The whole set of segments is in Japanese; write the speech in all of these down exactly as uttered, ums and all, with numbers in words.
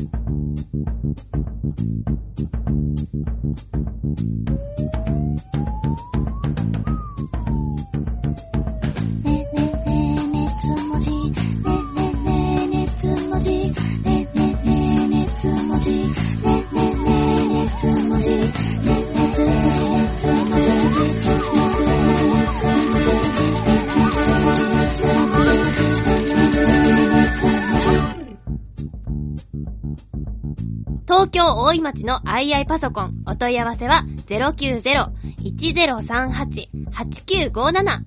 東京大井町の アイアイ パソコン、お問い合わせは ゼロきゅうゼロ いちゼロさんはち はちきゅうごなな。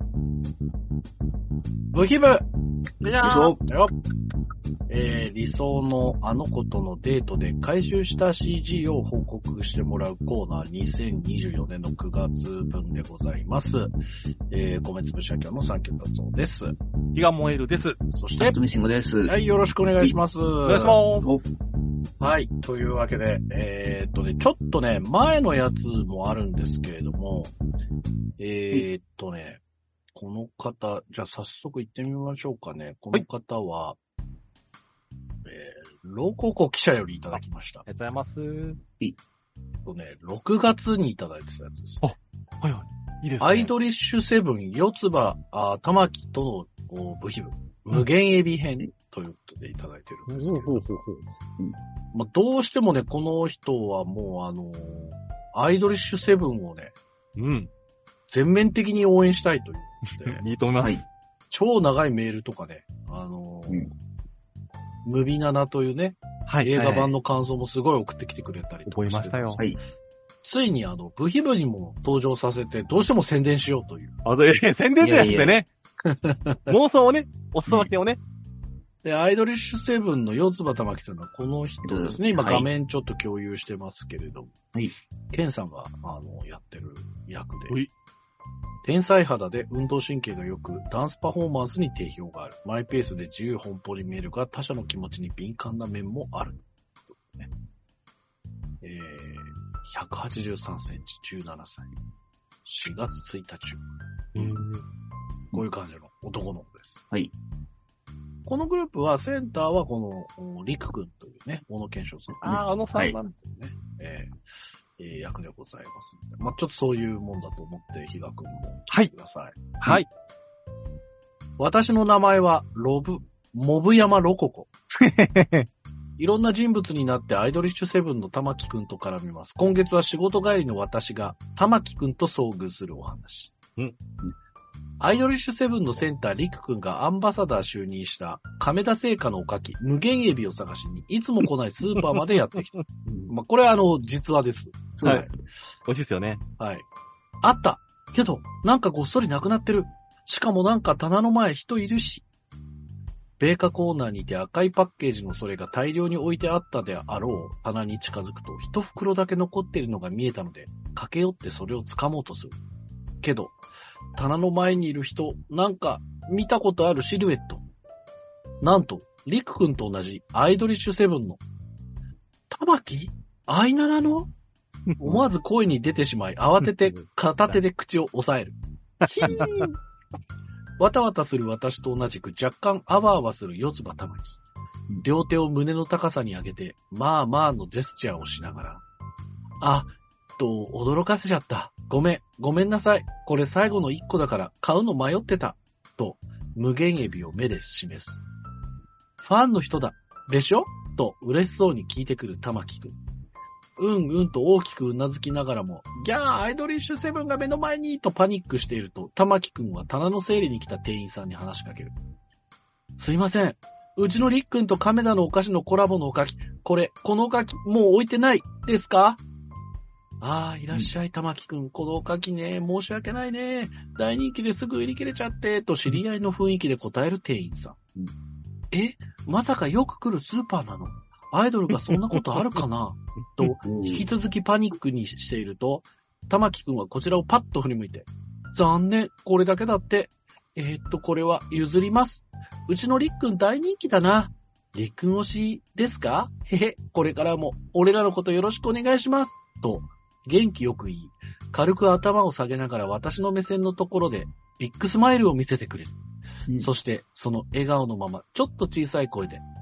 ブヒブじゃあ、 よえー、理想のあの子とのデートで回収した シージー を報告してもらうコーナーにせんにじゅうよねんのくがつぶんでございます。えー、米粒社協のサンキュー達夫です。 気が燃えるです。 そして、 とみしんごです。 はい、よろしくお願いします。お願いします。 はい、というわけで、えー、っとね、ちょっとね、前のやつもあるんですけれども、えー、っとね、この方、じゃあ早速行ってみましょうかね。この方は、はい、えー、ロココ記者よりいただきました。 ありがとうございます。 えっとね、ろくがつにいただいてたやつです。 あ、はいはい。いいですね。 アイドリッシュセブン、四つ葉、あ、玉木との部品部、無限エビ編ということでいただいてるんですけど、ほうほうほうほう、まあ、どうしてもね、この人はもうあのー、アイドリッシュセブンをね、 うん。 全面的に応援したいということで、 いいと思います。はい、 超長いメールとかね、あのー、うん、ムビナナというね、はい、映画版の感想もすごい送ってきてくれたりとかして、 覚えましたよ。はい。 ついにあの、ブヒブにも登場させて、どうしても宣伝しようという。 あ、え、宣伝ってやつでね。妄想をね、お裾分けをね。 で、アイドリッシュセブンの四つ葉玉木というのはこの人ですね。今画面ちょっと共有してますけれども。はい。ケンさんが、あの、やってる役で。はい。天才肌で運動神経が良く、ダンスパフォーマンスに定評がある。マイペースで自由奔放に見えるが、他者の気持ちに敏感な面もある。ね、えー、ひゃくはちじゅうさんセンチ、じゅうななさい。しがつついたち。うん。こういう感じの男の子です。はい。このグループは、センターはこの、リク君というね、小野賢章さん、ね。 ああ、あのさんなんですね。えー、えー、役でございますので。まあ、ちょっとそういうもんだと思って、比嘉君も聞いてください。はい。 はい。 私の名前は、ロブ、モブ山ロココ。いろんな人物になってアイドリッシュセブンの玉木くんと絡みます。今月は仕事帰りの私が玉木くんと遭遇するお話。うん。アイドリッシュセブンのセンターリクくんがアンバサダー就任した亀田製菓のおかき、無限エビを探しにいつも来ないスーパーまでやってきた。まあ、これはあの、実話です。 はい。美味しいですよね。 はい。あった。けど、なんかごっそりなくなってる。しかもなんか棚の前人いるし。米菓コーナーにて赤いパッケージのそれが大量に置いてあったであろう棚に近づくと一袋だけ残っているのが見えたので駆け寄ってそれを掴もうとする。けど、棚の前にいる人、なんか見たことあるシルエット。なんと、リク君と同じアイドリッシュセブンの玉木？アイナナの思わず声に出てしまい慌てて片手で口を押さえる。ヒーンわたわたする私と同じく若干あわあわする四つ葉玉木。両手を胸の高さに上げて、まあまあのジェスチャーをしながら。あ、と、驚かせちゃった。ごめん、ごめんなさい。これ最後の一個だから買うの迷ってた。と、無限エビを目で示す。ファンの人だ。でしょ？と嬉しそうに聞いてくる玉木くん。うんうんと大きくうなずきながらも、ギャーアイドリッシュセブンが目の前にとパニックしていると、玉木くんは棚の整理に来た店員さんに話しかける。すいません。うちのりっくんと亀田のお菓子のコラボのおかき、これ、このおかき、もう置いてないですか？ああ、いらっしゃい、玉木くん。このおかきね、申し訳ないね。大人気ですぐ売り切れちゃって、と知り合いの雰囲気で答える店員さん。うん、え、まさかよく来るスーパーなの？アイドルがそんなことあるかなと、引き続きパニックにしていると、玉木くんはこちらをパッと振り向いて、残念、これだけだって。えー、っと、これは譲ります。うちのりっくん大人気だな。りっくん推しですか？へへ、これからも俺らのことよろしくお願いします。と、元気よく言い、軽く頭を下げながら私の目線のところでビッグスマイルを見せてくれる。うん、そして、その笑顔のまま、ちょっと小さい声で、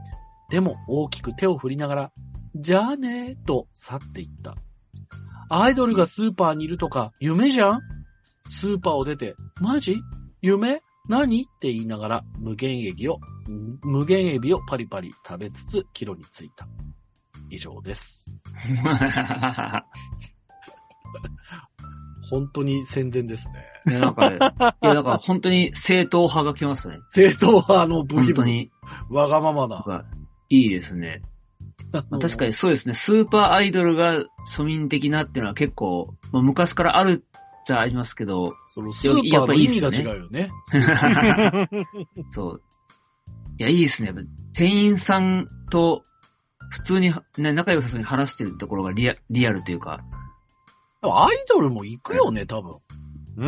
でも大きく手を振りながら、じゃあねーと去っていった。アイドルがスーパーにいるとか夢じゃん？スーパーを出て、マジ？夢？何？って言いながら無限エビを、無限エビをパリパリ食べつつ帰路に着いた。以上です。本当に宣伝ですね。 いや、なんか、いや、だから本当に正統派が来ますね。 正統派のブヒブヒ。 本当に。 わがままな。 いいですね。まあ、確かにそうですね。スーパーアイドルが庶民的なっていうのは結構、まあ、昔からあるじゃありますけど、 そのスーパーの意味が違うよね。 そう。いや、いいですね。店員さんと普通に、ね、仲良さそうに話してるところがリア、リアルというか。 アイドルも行くよね、多分。 うん。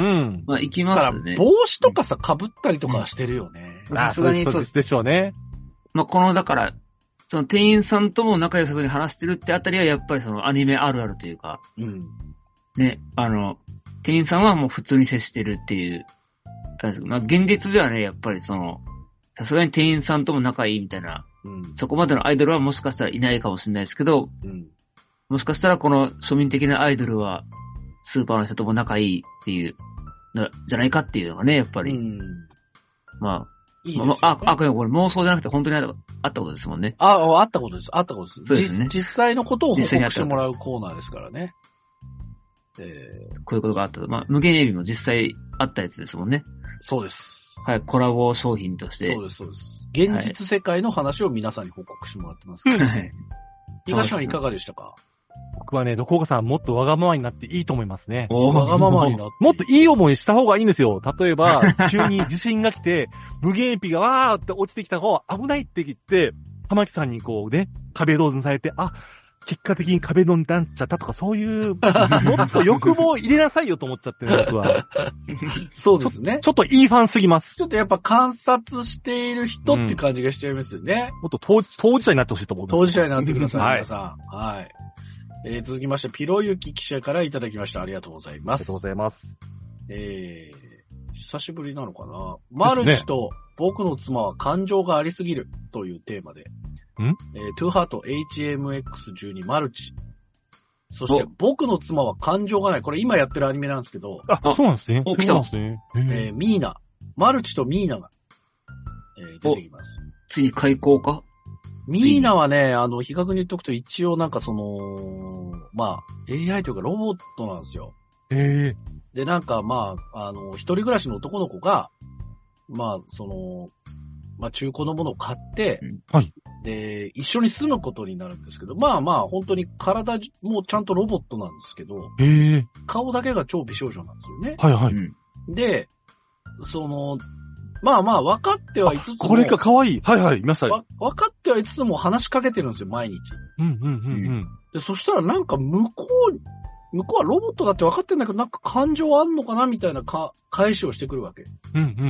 まあ、行きますね。 帽子とかさ、被ったりとかしてるよね。 さすがにそうでしょうね。 まあ、この、だから、その店員さんとも仲良さそうに話してるってあたりはやっぱりそのアニメあるあるというか。 うん。 ね、あの、店員さんはもう普通に接してるっていう。まあ、現実ではね、やっぱりその、さすがに店員さんとも仲いいみたいな、うん、そこまでのアイドルはもしかしたらいないかもしれないですけど、うん、もしかしたらこの庶民的なアイドルはスーパーの人とも仲いいっていう、じゃないかっていうのがね、やっぱり。うん、まあ、いいですね、まあ、あ、あ、これ妄想じゃなくて本当にあったことですもんね。 あ、あったことです。あったことです。 そうですね。 実際のことを報告してもらうコーナーですからね。 えー、こういうことがあった。まあ、無限エビも実際あったやつですもんね。 そうです。 はい、コラボ商品として。 そうです、そうです。現実世界の話を皆さんに報告してもらってますから、ね。はい。東さんいかがでしたか？ 僕はね、どこかさんもっとわがままになっていいと思いますね。 わがままになって。 もっといい思いした方がいいんですよ。例えば、急に地震が来て、無限エピがわーって落ちてきた方危ないって言って、玉木さんにこうね、壁ドンされて、あ、結果的に壁ドンになっちゃったとか、そういう、もっと欲望入れなさいよと思っちゃってる、僕は。 そうですねち。ちょっといいファンすぎます。 ちょっとやっぱ観察している人って感じがしちゃいますよね。 うん、もっと当当事者になってほしいと思う。 当事者になってください、皆さん。はい。はいえー、続きまして、ピロユキ記者からいただきました。ありがとうございます。 ありがとうございます。 えー、久しぶりなのかな、マルチと僕の妻は感情がありすぎるというテーマで、 んえー、トゥーハート エイチエムエックスじゅうに マルチ。そして、僕の妻は感情がない。これ今やってるアニメなんですけど。 あ、そうなんですね。 そうなんですね。 えー、ミーナ。マルチとミーナが、えー、出てきます。 ついに開講かミーナはね、あの、比較に言っとくと一応なんかその、まあ、エーアイ というかロボットなんですよ。 へー。で、なんかまあ、あの、一人暮らしの男の子が、まあ、その、まあ、中古のものを買って、 はい。 で、一緒に住むことになるんですけど、まあまあ、本当に体もちゃんとロボットなんですけど、 へー。 顔だけが超美少女なんですよね。 はいはい。 で、その、まあまあ、分かってはいつつも。 これか可愛い。はいはい、いました。 わ、分かってはいつつも話しかけてるんですよ、毎日。 うんうんうんうん。 で、そしたらなんか向こう、向こうはロボットだって分かってんだけど、なんか感情あんのかなみたいなか返しをしてくるわけ。 うんうんうん。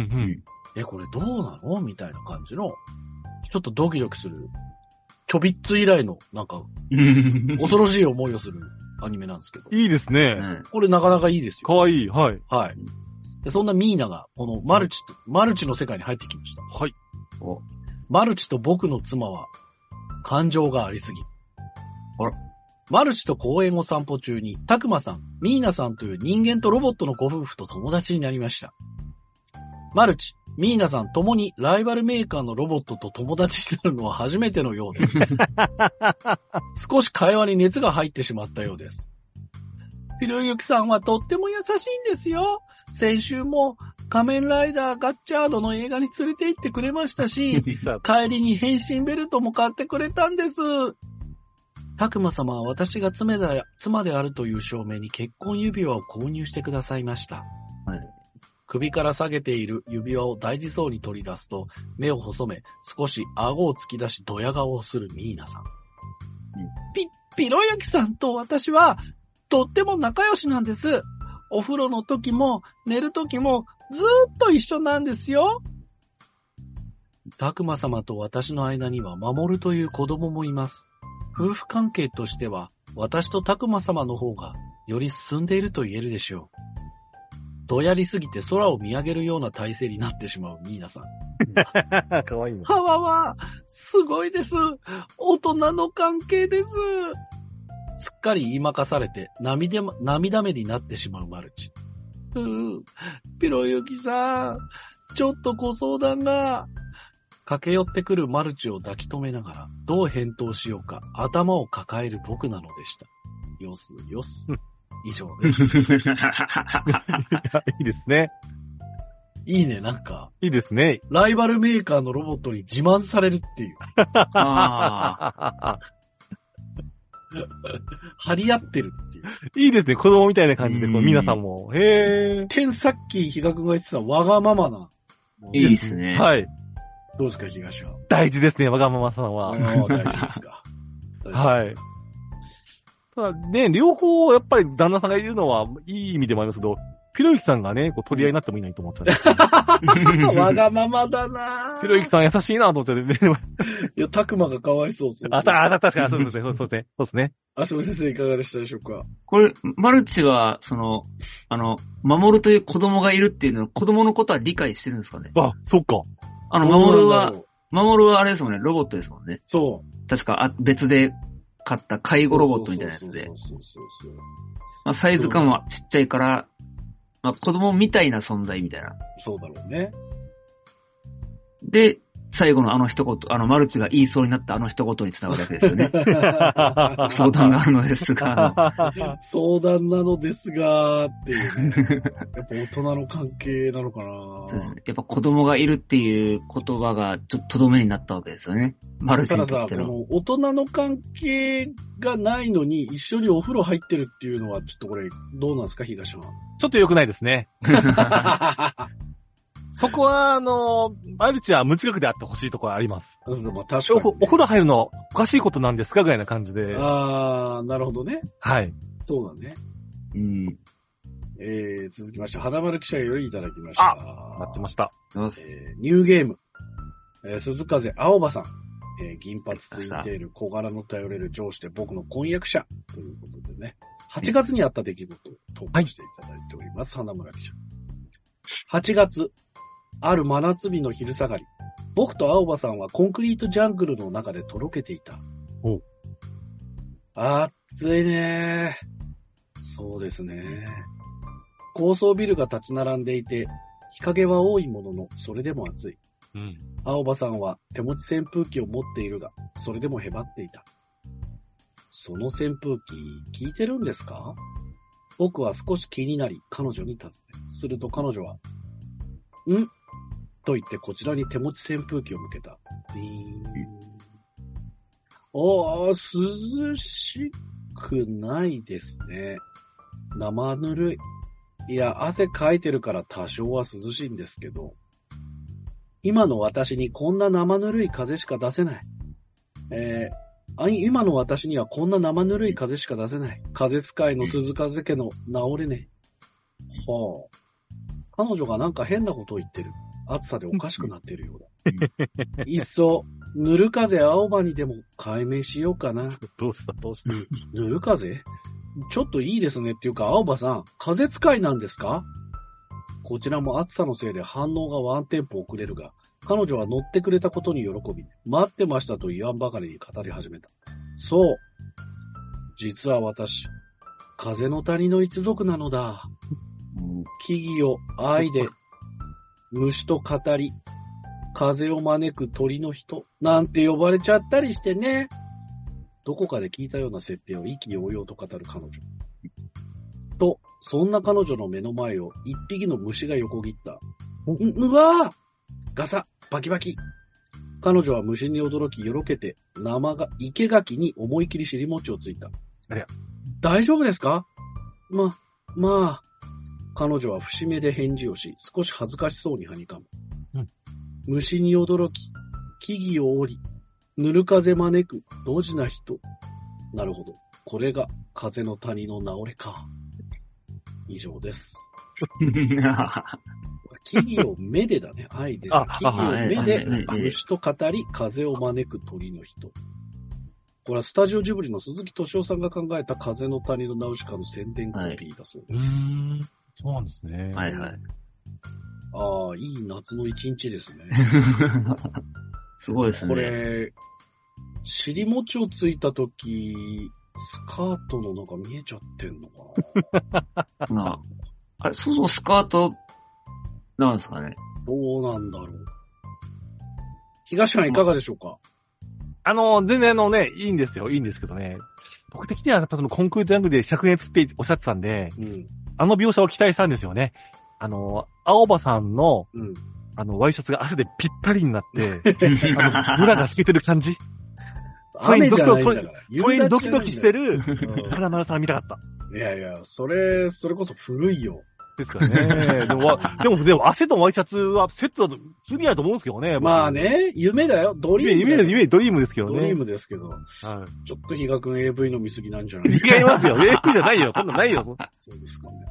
え、これどうなのみたいな感じの、ちょっとドキドキする、ちょびっつ以来の、なんか、恐ろしい思いをするアニメなんですけど。 いいですね。 これなかなかいいですよ。 かわいい、はい。 はい。で、そんなミーナが、このマルチと、マルチの世界に入ってきました。 はい。 おマルチと僕の妻は、感情がありすぎ。あら。マルチと公園を散歩中に、タクマさん、ミーナさんという人間とロボットのご夫婦と友達になりました。マルチ、ミーナさんともにライバルメーカーのロボットと友達になるのは初めてのようです。少し会話に熱が入ってしまったようです。ひろゆきさんはとっても優しいんですよ。先週も仮面ライダーガッチャードの映画に連れて行ってくれましたし、帰りに変身ベルトも買ってくれたんです。たくま様は私が妻で、妻であるという証明に結婚指輪を購入してくださいました。はい、首から下げている指輪を大事そうに取り出すと、目を細め、少し顎を突き出しドヤ顔をするミーナさん。うん、ピ、ピロユキさんと私は、とっても仲良しなんです。お風呂の時も寝る時もずーっと一緒なんですよ。たくま様と私の間には守るという子供もいます。夫婦関係としては私とたくま様の方がより進んでいると言えるでしょう。 どやりすぎて空を見上げるような体勢になってしまうミーナさん。 かわいいね。 はわわ、すごいです。大人の関係です。すっかり言いまかされて涙、涙目になってしまうマルチ。うー、ピロユキさん、ちょっとご相談が。駆け寄ってくるマルチを抱き留めながら、どう返答しようか、頭を抱える僕なのでした。よすよす。以上です。 いいですね。 いいね、なんか。 いいですね。 ライバルメーカーのロボットに自慢されるっていう。 あ張り合ってるっていう。 いいですね。子供みたいな感じで、こう、皆さんも。へー。 天さっき比嘉君が言ってたわがままな。 いいですね。 はい。 どうですか、東は。 大事ですね、わがままさんは。 大事ですか。 はい。ただね、両方、やっぱり旦那さんがいるのは、いい意味でもありますけど、ピロユキさんがね、こう取り合いになってもいないと思っちゃう。 わがままだなぁ。 ピロユキさん優しいなと思っちゃってね。 いや、たくまがかわいそうそう。 あ、あ、確かに、そうですね、そうですね。そうですね。 足尾先生いかがでしたでしょうか。 これ、マルチは、その、あの、守るという子供がいるっていうのは、子供のことは理解してるんですかね。 あ、そっか。 あの、守るは、守るはあれですもんね、ロボットですもんね。 そう。 確か、あ、別で買った介護ロボットみたいなやつで。 そうそうそうそう。 まあ、サイズ感はちっちゃいから、まあ、子供みたいな存在みたいな。 そうだろうね。 で、最後のあの一言、あの、マルチが言いそうになったあの一言につながるわけですよね。相談があるのですが。 相談なのですが、っていうね。やっぱ大人の関係なのかな。 そうですね。やっぱ子供がいるっていう言葉がちょっととどめになったわけですよね。マルチにとっての。 たださ、この大人の関係がないのに一緒にお風呂入ってるっていうのは、ちょっとこれ、どうなんですか、東は。 ちょっと良くないですね。そこは、あの、マルチは無近くであってほしいところあります。 うん、まあ、確かに、ね、 お。お風呂入るのおかしいことなんですかぐらいな感じで。 あー、なるほどね。 はい。 そうだね。 うん。 えー、続きまして、花丸記者よりいただきました。 あ、待ってました。 えー、ニューゲーム。えー、鈴風青葉さん。えー、銀髪ツインテール、小柄の頼れる上司で僕の婚約者。ということでね。はちがつにあった出来事を投稿していただいております。はい、花村記者。はちがつ。ある真夏日の昼下がり、僕と青葉さんはコンクリートジャングルの中でとろけていた。 お、 暑いねー。そうですね。高層ビルが立ち並んでいて、日陰は多いものの、それでも暑い。 うん、 青葉さんは手持ち扇風機を持っているが、それでもへばっていた。その扇風機、効いてるんですか？僕は少し気になり、彼女に尋ね。すると彼女は、んと言ってこちらに手持ち扇風機を向けた。ビーン。ああ、涼しくないですね。生ぬるい。いや、汗かいてるから多少は涼しいんですけど、今の私にこんな生ぬるい風しか出せない。えー、あ今の私にはこんな生ぬるい風しか出せない。風使いの鈴風家の治れねえ。はあ。彼女がなんか変なことを言ってる。暑さでおかしくなっているようだ。いっそ、ぬる風青葉にでも改名しようかな。 どうしたどうしたぬる風？ちょっといいですねっていうか、青葉さん、風使いなんですか？こちらも暑さのせいで反応がワンテンポ遅れるが、彼女は乗ってくれたことに喜び、待ってましたと言わんばかりに語り始めた。そう。実は私、風の谷の一族なのだ。木々を愛で、虫と語り、風を招く鳥の人、なんて呼ばれちゃったりしてね。どこかで聞いたような設定を意気揚々と語る彼女。と、そんな彼女の目の前を一匹の虫が横切った。う、うわぁ！ガサ、バキバキ。彼女は虫に驚き、よろけて、生が、生垣に思い切り尻餅をついた。 ありゃ。 大丈夫ですか？ま、まあ。彼女は節目で返事をし、少し恥ずかしそうにはにかむ。うん、虫に驚き、木々を折り、ぬる風招く、ドジな人。なるほど。これが風の谷の治れか。以上です。木々を目でだね。愛で。木々を目で、虫と語り、風を招く鳥の人。これはスタジオジブリの鈴木敏夫さんが考えた風の谷のナウシカの宣伝コピーだそうです。はい、 そうなんですね。 はいはい。 ああ、いい夏の一日ですね。 すごいですね。 これ、尻餅をついたとき、スカートの中見えちゃってんのかななあ。あれ、そもそもスカート、なんですかね。 どうなんだろう。東さんいかがでしょうか？ あの、全然あのね、いいんですよ、いいんですけどね。僕的にはやっぱそのコンクールジャングルで灼熱っておっしゃってたんで、 うん。 あの描写を期待したんですよね。あの、青葉さんの、 うん。 あの、ワイシャツが汗でぴったりになって、あの、ブラが透けてる感じ。 雨じゃないんだから。 それにドキドキしてる、 うん原丸さん見たかった。 いやいや、それ、それこそ古いよ。 ですからね。でも、わでも、でも汗とワイシャツはセットだと、普通にあると思うんですけどね。 まあね、夢だよ。ドリーム。 夢、夢、夢、ドリームですけどね。 ドリームですけど。 はい。 ちょっと比嘉くん エーブイ の見過ぎなんじゃない違いますよ。エーブイ じゃないよ。そんなないよ。 そうですかね。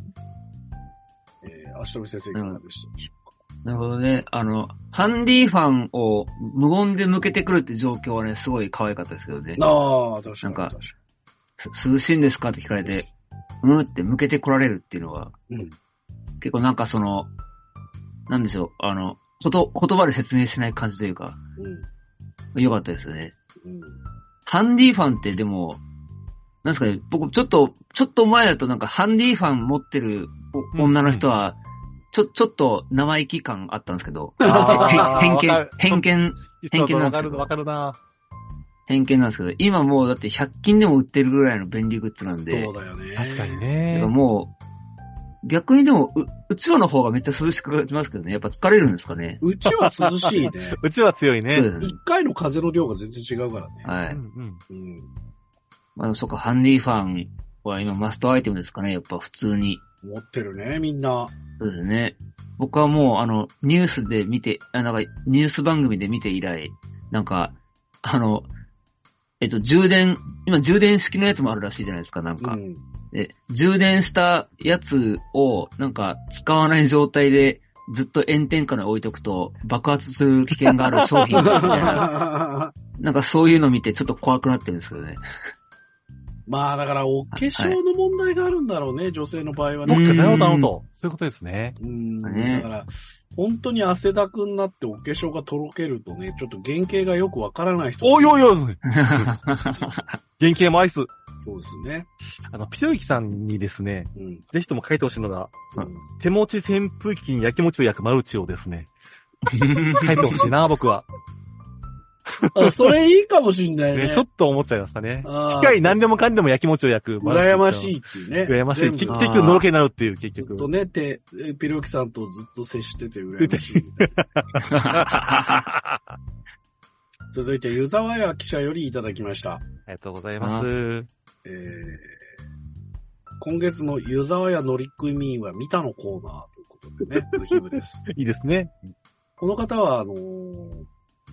えー、足飛先生いかがでしたでしょうか？ なるほどね。あの、ハンディファンを無言で向けてくるって状況はね、すごい可愛かったですけどね。 ああ、確かに。 なんか確かす涼しいんですかって聞かれて、うんって向けて来られるっていうのは、 に。うん。 結構なんかその、なんでしょう、あの、こと言葉で説明しない感じというか、 うん。 良かったですよね。 うん。 ハンディファンってでも、なんですかね、僕ちょっと、ちょっと前だとなんかハンディファン持ってるお女の人は、ちょ、ちょっと生意気感あったんですけど、 あー偏見わかる、 偏見、偏見なんですけどわかる、わかるな。 偏見なんですけど、今もうだってひゃく均でも売ってるぐらいの便利グッズなんで、 そうだよね。 確かにだかねら。もう、逆にでも、う、うちわの方がめっちゃ涼しく感じますけどね。やっぱ疲れるんですかね。 うちは涼しいね。 うちは強いね。 そうですね一回の風の量が全然違うからね。 はい。 うんうん。 うん。 まあ、そっか、ハンディファンは今マストアイテムですかね。やっぱ普通に。 持ってるね、みんな。 そうですね。僕はもう、あの、ニュースで見て、あなんか、ニュース番組で見て以来、なんか、あの、えっと、充電、今充電式のやつもあるらしいじゃないですか、なんか。 うん。 で、充電したやつを、なんか、使わない状態で、ずっと炎天下に置いとくと、爆発する危険がある商品みたいな。なんかそういうの見て、ちょっと怖くなってるんですけどね。 まあだから、お化粧の問題があるんだろうね、女性の場合はね。 どっかなるほど、なるほど。そういうことですね。 うん。 ねだから、本当に汗だくになってお化粧がとろけるとね、ちょっと原型がよくわからない人。 おいおいおい。原型もアイス。 そうですね。 あの、ピヨユキさんにですね、 うん。 ぜひとも書いてほしいのが、 うん手持ち扇風機に焼き餅を焼くマルチをですね、書いてほしいな、僕は。 あ、それいいかもしんないね。 ね、ちょっと思っちゃいましたね。 あー機械何でもかんでも焼き餅を焼くマルチ。 羨ましいっていうね。 羨ましい。 全部結結局、のろけになるっていう、結局。 ずっとね、て、ピロキさんとずっと接してて羨ましいみたいな。続いて、湯沢屋記者よりいただきました。 ありがとうございます。 えー、今月の湯沢屋乗組員は見たのコーナーということでね、ブヒブです。 いいですね。 この方は、あのー、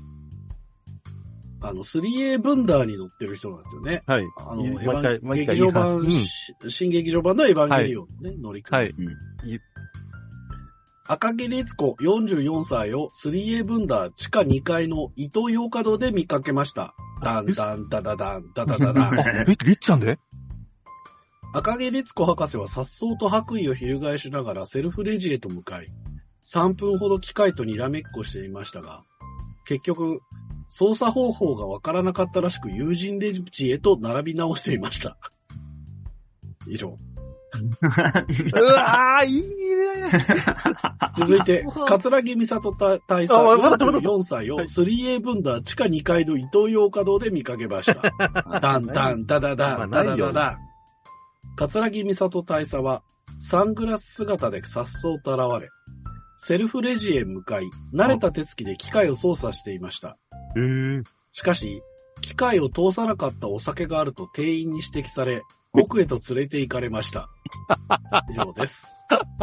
あの、スリーエー ブンダーに乗ってる人なんですよね。 はい。 あの、エヴ毎回、 ァン毎回劇場版、 うんし新劇場版のエヴァンゲリオンのね、乗組員。 はい。 赤木律子よんじゅうよんさいを スリーエー ブンダー地下にかいの伊東洋華堂で見かけました。ダンダンダダダンダダダダン。 あ、リリッチさんで赤木律子博士は颯爽と白衣を翻しながらセルフレジへと向かい、さんぷんほど機械とにらめっこしていましたが、結局、操作方法がわからなかったらしく友人レジへと並び直していました。以上。 うわー、いいね。 続いて、桂木美里大佐あまだまだよんじゅうよんさいを スリーエー ブンダー地下にかいの伊東洋華堂で見かけました。ダンダンダダダンダダダダン。桂木美里大佐はサングラス姿で颯爽と現れ、セルフレジへ向かい、慣れた手つきで機械を操作していました。 へー。 しかし、機械を通さなかったお酒があると店員に指摘され、奥へと連れて行かれました。以上です。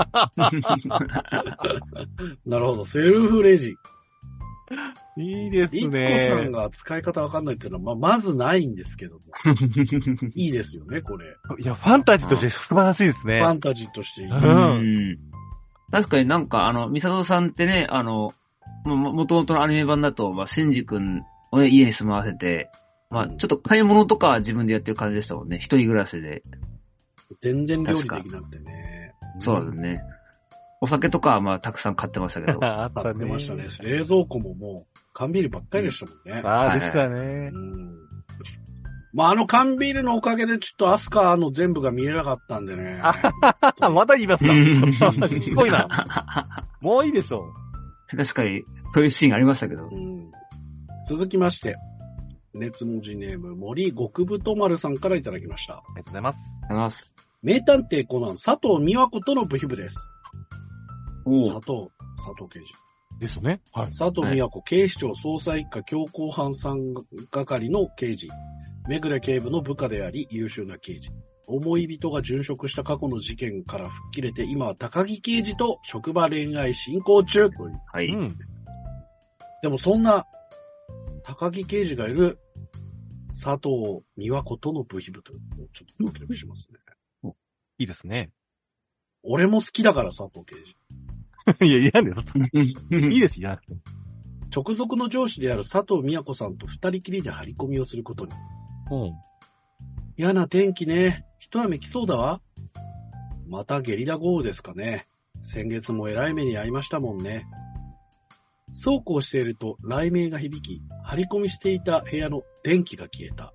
なるほど、セルフレジ。 いいですいつこさねん。が使い方わかんないっていうのは、まあ、まずないんですけども。いいですよね、これ。 いや、ファンタジーとして素晴らしいですね。 ファンタジーとしていい。 ううんん。確かになんか、あの、ミサトさんってね、あの、も、もともとのアニメ版だと、まあ、シンジ君をね、家に住まわせて、まあ、ちょっと買い物とかは自分でやってる感じでしたもんね。一人暮らしで。 全然料理できなくてね。 そうですね。お酒とかはまあたくさん買ってましたけど。 あった買ってね。 ましたね。冷蔵庫ももう、缶ビールばっかりでしたもんね。 ああ、でしたね。 うんまあ、あの缶ビールのおかげでちょっとアスカの全部が見えなかったんでね。 まだ言いますかすごいな。もういいでしょ確かに、そういうシーンありましたけど。 うん、続きまして、熱文字ネーム森極太丸さんからいただきました。 ありがとうございます。 ありがとうございます。 名探偵コナン佐藤美和子との部費部です。 お佐藤、佐藤刑事。 ですよね。はい。 佐藤美和子、警視庁捜査一課強行犯三係の刑事。目暮警部の部下であり優秀な刑事。思い人が殉職した過去の事件から吹っ切れて、今は高木刑事と職場恋愛進行中という。 はい。うん、 でもそんな高木刑事がいる佐藤美和子との部費部というのをちょっとドキドキしますね。 いいですね。 俺も好きだから佐藤刑事。 いや、いやねいいですよ。 直属の上司である佐藤美和子さんと二人きりで張り込みをすることに。 うん。 嫌な天気ね。一雨来そうだわ。またゲリラ豪雨ですかね。先月もえらい目に遭いましたもんね。そうこうしていると雷鳴が響き、張り込みしていた部屋の電気が消えた。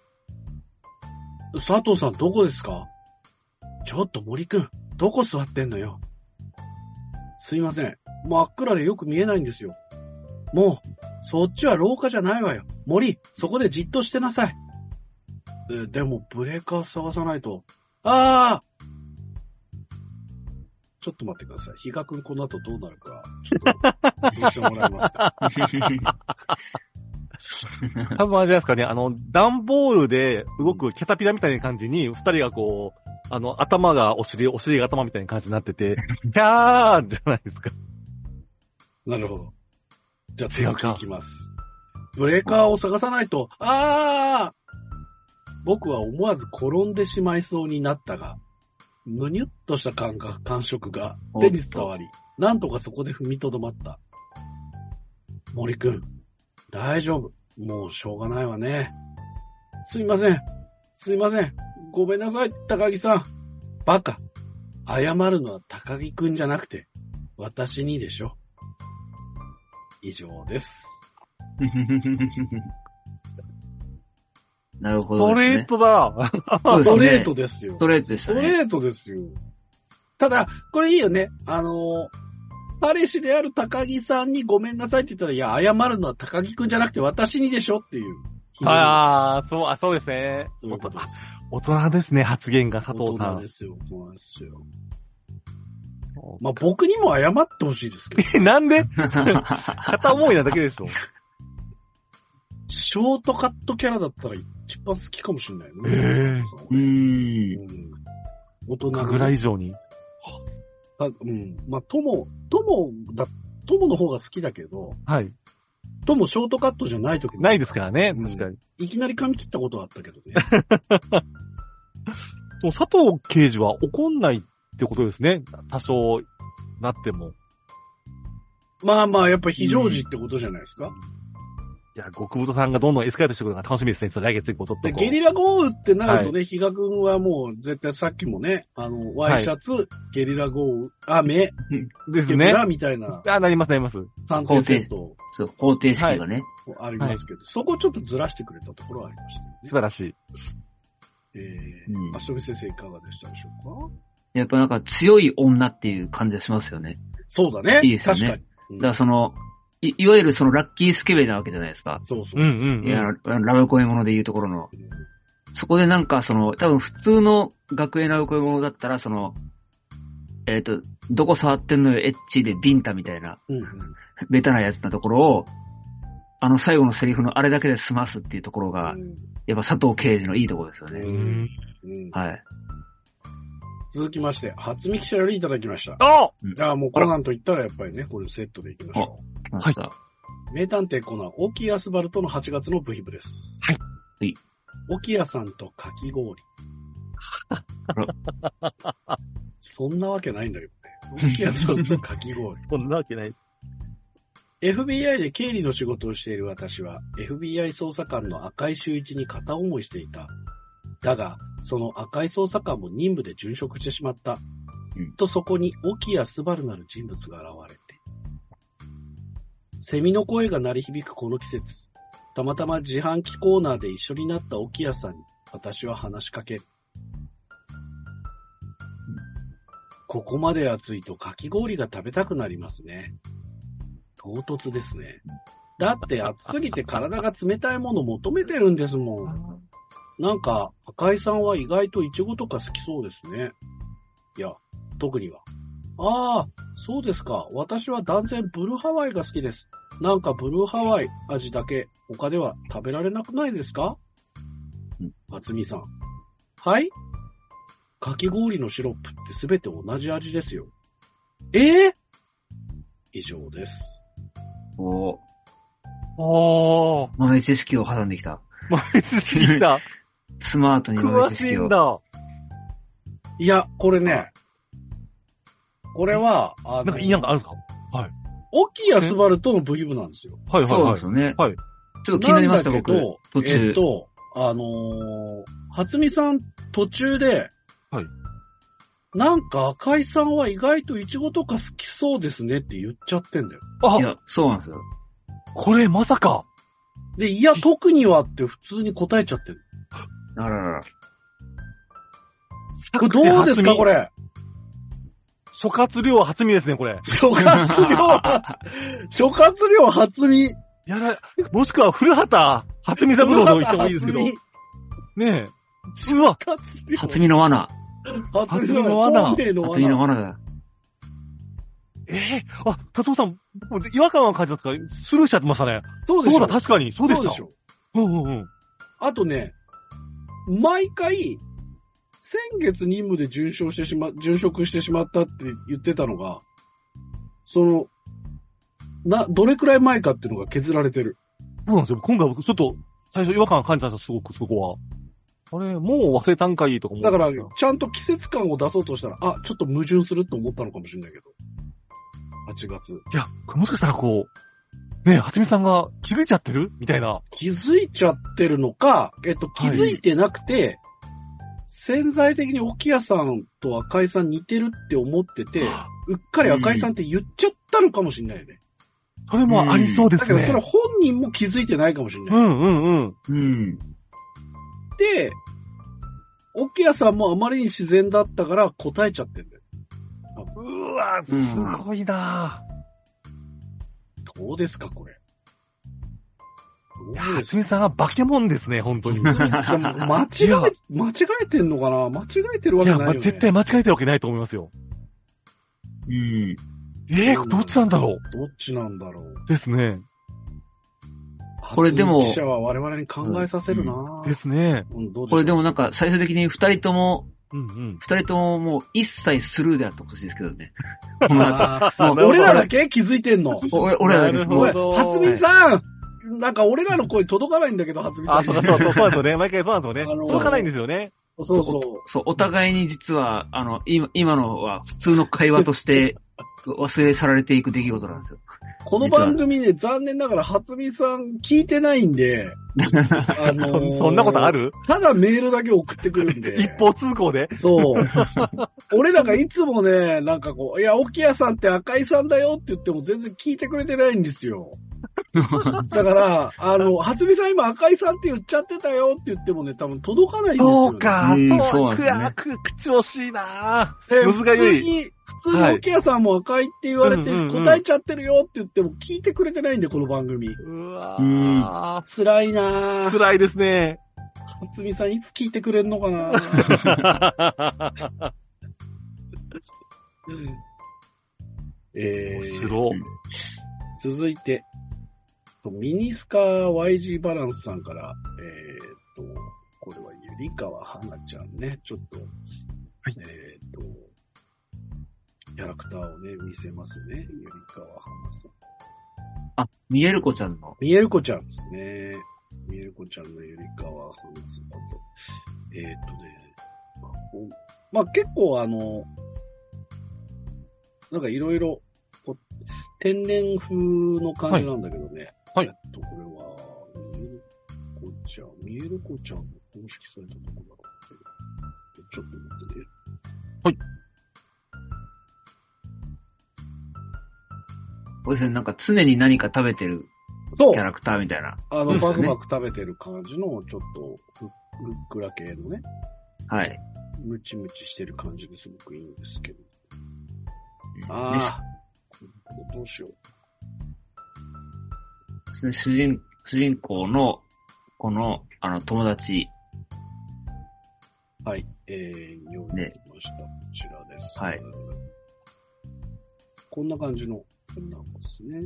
佐藤さんどこですか？ちょっと森くん、どこ座ってんのよ。すいません。真っ暗でよく見えないんですよ。もう、そっちは廊下じゃないわよ。森、そこでじっとしてなさい。えでも、ブレーカー探さないと。ああちょっと待ってください。比嘉くんこの後どうなるか、ちょっと、聞いてもらえますか。 多分あれじゃないですかね、あの、段ボールで動くキャタピラみたいな感じに、二人がこう、あの、頭がお尻、お尻が頭みたいな感じになってて、キャーじゃないですか。 なるほど。じゃあ続きいきます。ブレーカーを探さないと、ああ僕は思わず転んでしまいそうになったが、むにゅっとした感覚、感触が手に伝わり、なんとかそこで踏みとどまった。森くん、大丈夫。もうしょうがないわね。すいません。すいません。ごめんなさい、高木さん。バカ。謝るのは高木くんじゃなくて、私にでしょ。以上です。 なるほど、ね。 ストレートだ。 ストレートですよ。 ストレートでしたね。 ストレートですよ。ただ、これいいよね。あの、彼氏である高木さんにごめんなさいって言ったら、いや、謝るのは高木くんじゃなくて私にでしょっていう。 ああ、そう、あ、そうですね。 そういうことです。 大人ですね、発言が佐藤さん。 大人ですよ、大人ですよ。まあ、僕にも謝ってほしいですけど。 え、なんで片思いなだけでしょ。 ショートカットキャラだったら一番好きかもしれないね。 えー、 うーん。 大人ぐらい以上に。 あうん。まあ、友、友だ、友の方が好きだけど、 はい。 友ショートカットじゃない時ないですからね、 うん、 確かに。 いきなり髪切ったことはあったけどね。 でも佐藤刑事は怒んないってことですね。多少なっても。 まあまあ、やっぱ非常時ってことじゃないですか。うんいや、極太さんがどんどんエスカレートしてくるのが楽しみですね。それ来月以降ちょっと。 ゲリラ豪雨ってなるとね、はい、比嘉くんはもう絶対さっきもね、あの、ワイシャツ、はい、ゲリラ豪雨、雨、 ですね。 みたいな。 あ、なりますなります。 三点セット。 そう、方程式がね、 はい。ありますけど、はい、そこちょっとずらしてくれたところはありましたね。 素晴らしい。 えー、うん、あしょみ先生いかがでしたでしょうか？ やっぱなんか強い女っていう感じがしますよね。 そうだね。 いいですよね。確かに。うん、だからその、い, いわゆるそのラッキースケベなわけじゃないですか。 そうそう。 うんうん、うん。 いや、ラブコメものでいうところの。うん、そこでなんかその、多分普通の学園ラブコメものだったら、その、えっ、ー、と、どこ触ってんのよ、エッチでビンタみたいな、うんうん、ベタなやつなところを、あの最後のセリフのあれだけで済ますっていうところが、うん、やっぱ佐藤刑事のいいところですよね。うんうん、はい。 続きまして、初見記者よりいただきました。 あじゃあもうコナンと言ったらやっぱりね、これセットでいきましょう。 はい。 名探偵コナン、沖アスバルトのはちがつの部費部です。 はい。 はい。 沖谷さんとかき氷。そんなわけないんだけどね。沖谷さんとかき氷。 そんなわけない。 エフビーアイ で経理の仕事をしている私は、エフビーアイ 捜査官の赤井秀一に片思いしていた。だが、その赤井捜査官も任務で殉職してしまった。 とそこに沖谷すばるなる人物が現れて、セミの声が鳴り響くこの季節、たまたま自販機コーナーで一緒になった沖谷さんに私は話しかける。ここまで暑いとかき氷が食べたくなりますね。唐突ですね。だって暑すぎて体が冷たいもの求めてるんですもん。なんか赤井さんは意外とイチゴとか好きそうですね。いや、特には。ああ、そうですか。私は断然ブルーハワイが好きです。なんかブルーハワイ味だけ他では食べられなくないですか？厚みさん。はい？かき氷のシロップってすべて同じ味ですよ。えー、以上です。 おー。 おー。 豆知識を挟んできた。 豆知識来た。 スマートに豆詳し知識を。 いんだ。 いや、これね、これは、あの、 なんかいいなんかあるんですか？はい。 沖谷すばるとのブギブなんですよ。 はいはいそうはい。 ですよね。 はい。 ちょっと気になりました、僕。 なんだけど、 途中。 えっと、あのー、初見さん途中で、 はい。 なんか赤井さんは意外とイチゴとか好きそうですねって言っちゃってんだよ。 あい、や、そうなんですよ。 これまさか。 で、いや、特にはって普通に答えちゃってる。 あららら。 これどうですか、これ。 諸葛亮初見ですね、これ。 諸葛亮、諸葛亮初見。 やら、もしくは古畑初見三郎の人もいいですけど。ねえ。うわ、 初見の罠。 初見の罠孔明の初見の罠だ。 ええー、あ、達夫さん、もう違和感は感じますか？スルーしちゃってましたね。 そうでしょ。 そうだ、確かに、そうでした。 そうでしょ。 うんうんうん。 あとね、毎回、先月任務で殉職してしま、殉職してしまったって言ってたのが、その、な、どれくらい前かっていうのが削られてる。 そうなんですよ。今回僕ちょっと、最初違和感感じたんですよ、すごく、そこは。あれ、もう忘れたんかいとか思って。 だから、ちゃんと季節感を出そうとしたら、あ、ちょっと矛盾すると思ったのかもしれないけど。はちがつ。 いや、これもしかしたらこう、ねえ、はちみさんが気づいちゃってるみたいな。 気づいちゃってるのか、えっと、気づいてなくて、潜在的に沖谷さんと赤井さん似てるって思ってて、うっかり赤井さんって言っちゃったのかもしれないよね。 それもありそうですね。 だけど、それ本人も気づいてないかもしれない。 うんうんうん。 うん。 で、沖谷さんもあまりに自然だったから答えちゃってんだよ。 うわ、すごいなぁ。 どうですか、これ。 いや、はちみさんは化け物ですね、本当に。 間違え、間違えてんのかな？間違えてるわけないよね。 いや、絶対間違えてるわけないと思いますよ。 うん。 えー、どっちなんだろう？ どっちなんだろう。 ですね。 これでも、 記者は我々に考えさせるなぁ、 うん、ですね。 うん、どうでしょう。 これでもなんか最終的に二人とも、 うんうん。 二人とももう一切スルーであってほしいですけどね。 もう俺らだけ気づいてんの。 俺俺らだけです。 なるほど。 はつみさん、なんか俺らの声届かないんだけど、はつみさん。 あ、そうそうそう、そうですよね。毎回そうなんですよね。 あのー、 届かないんですよね。 そうそう。 そう、お互いに実は、あの、今、今のは普通の会話として忘れ去られていく出来事なんですよ。 この番組ね、残念ながら、はつみさん聞いてないんで、あのー、 そんなことある？ ただメールだけ送ってくるんで。 一方通行で？ そう。俺らがいつもね、なんかこう、いや、沖谷さんって赤井さんだよって言っても全然聞いてくれてないんですよ。だから、あの、はつみさん今赤井さんって言っちゃってたよって言ってもね、多分届かないんですよ、ね。 そうか、 うんそう、 そうなんですねくやく、口惜しいなぁ。 でむずがゆい。 普通に、普通に沖谷さんも赤いって言われて、 はいうんうんうん答えちゃってるよって言っても聞いてくれてないんで、この番組。 うわうんぁ。 辛いなぁ。 辛いですね。 はつみさんいつ聞いてくれんのかなえー、 面白。 続いて、ミニスカ ワイジー バランスさんから、えー、と、これはゆりかわはなちゃんね、ちょっと、 はいえー、と、キャラクターをね、見せますね、ゆりかわはなさん。 あ、みえるこちゃんの。 みえるこちゃんですね。みえるこちゃんのゆりかわはなさんと、えー、とね、まあ、結構あの、なんかいろいろ、天然風の感じなんだけどね。 はい。 えっと、これは、みえるこちゃん、みえるこちゃんの公式サイトどこだろう。ちょっと待ってね。 はい。 これなんか常に何か食べてるそうキャラクターみたいな。 あの、バクそうですよねバク食べてる感じの、ちょっとふ、ふっくら系のね、 はい。 ムチムチしてる感じですごくいいんですけど。 でああ、どうしよう。 主人、主人公の、この、あの、友達。 はい、えー、用意できました。こちらです。 はい。 こんな感じの、こんなんですね。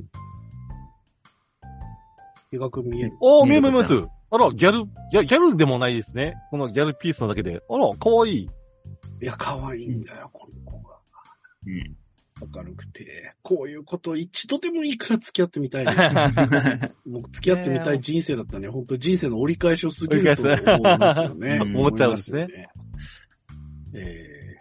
比較見える。 おー、見えます見えます見える。 あら、ギャル、ギャギャルでもないですね。このギャルピースなだけで。あら、かわいい。 いや、可愛いんだよ、この子が。 うん。 明るくて。こういうこと一度でもいいから付き合ってみたいね。僕付き合ってみたい人生だったね。本当に人生の折り返しを過ぎると思いますよね。 うん思っちゃうんですね思いますよね。え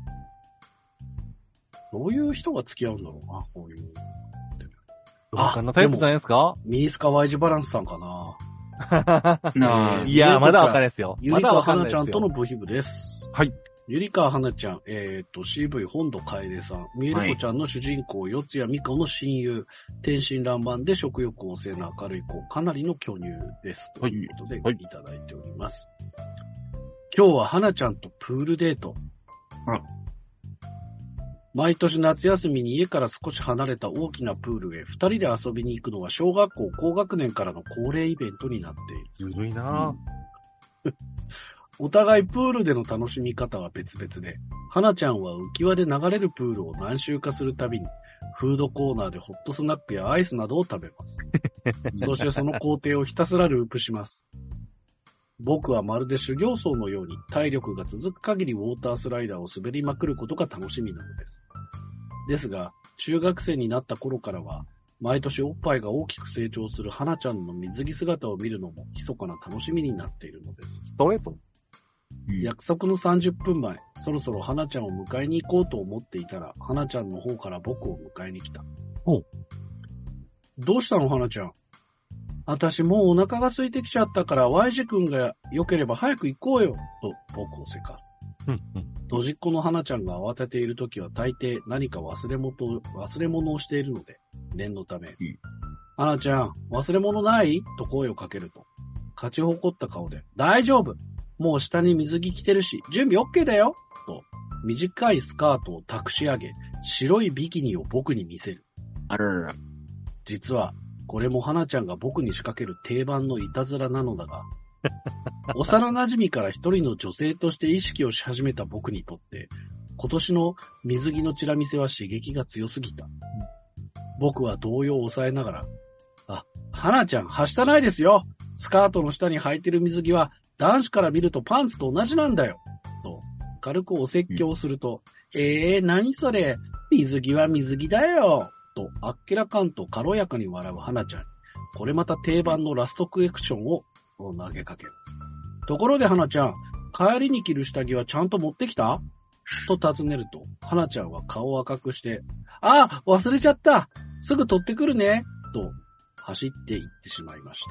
ー、どういう人が付き合うんだろうな、こういう。 どうかなタイプじゃないですかミニスカ ワイジバランスさんかな。 なあ、 いやー、まだわかんないですよ。 ゆりかまだわかはなちゃんんないですよ。 との部費部です。 はい。 ゆりかはなちゃん、えっ、と、シーブイ 本土楓さん、みえりこちゃんの主人公、四谷美香の親友、天真爛漫で食欲旺盛な明るい子、かなりの巨乳です。ということで、 はいいただいております。今日ははなちゃんとプールデート。 あら毎年夏休みに家から少し離れた大きなプールへ二人で遊びに行くのは小学校高学年からの恒例イベントになっている。 ずるいなぁ。 お互いプールでの楽しみ方は別々で、花ちゃんは浮き輪で流れるプールを何周かするたびに、フードコーナーでホットスナックやアイスなどを食べます。そしてその工程をひたすらループします。僕はまるで修行僧のように体力が続く限りウォータースライダーを滑りまくることが楽しみなのです。ですが、中学生になった頃からは、毎年おっぱいが大きく成長する花ちゃんの水着姿を見るのも密かな楽しみになっているのです。 ストレート。 うん約束のさんじゅっぷんまえ、そろそろ花ちゃんを迎えに行こうと思っていたら、花ちゃんの方から僕を迎えに来た。 ほう。 どうしたの、花ちゃん。私もうお腹が空いてきちゃったから、ワイジ君が良ければ早く行こうよ、と僕をせかす。 うんうん。 ドジっ子の花ちゃんが慌てているときは大抵何か忘れ物を忘れ物をしているので、念のため、 ん花ちゃん、忘れ物ないと声をかけると、勝ち誇った顔で、大丈夫もう下に水着着てるし、準備 OK だよと、短いスカートを託し上げ、白いビキニを僕に見せる。 あららら。 実は、これも花ちゃんが僕に仕掛ける定番のいたずらなのだが、幼馴染から一人の女性として意識をし始めた僕にとって、今年の水着のチラ見せは刺激が強すぎた。僕は動揺を抑えながら、あ、花ちゃん、はしたないですよ。スカートの下に履いてる水着は、男子から見るとパンツと同じなんだよ。と、軽くお説教すると、うん、えー、何それ、水着は水着だよ。と、あっけらかんと軽やかに笑う花ちゃんに、これまた定番のラストクエクションを投げかける。ところで花ちゃん、帰りに着る下着はちゃんと持ってきたと尋ねると、花ちゃんは顔を赤くして、ああ、忘れちゃったすぐ取ってくるねと、走って行ってしまいました。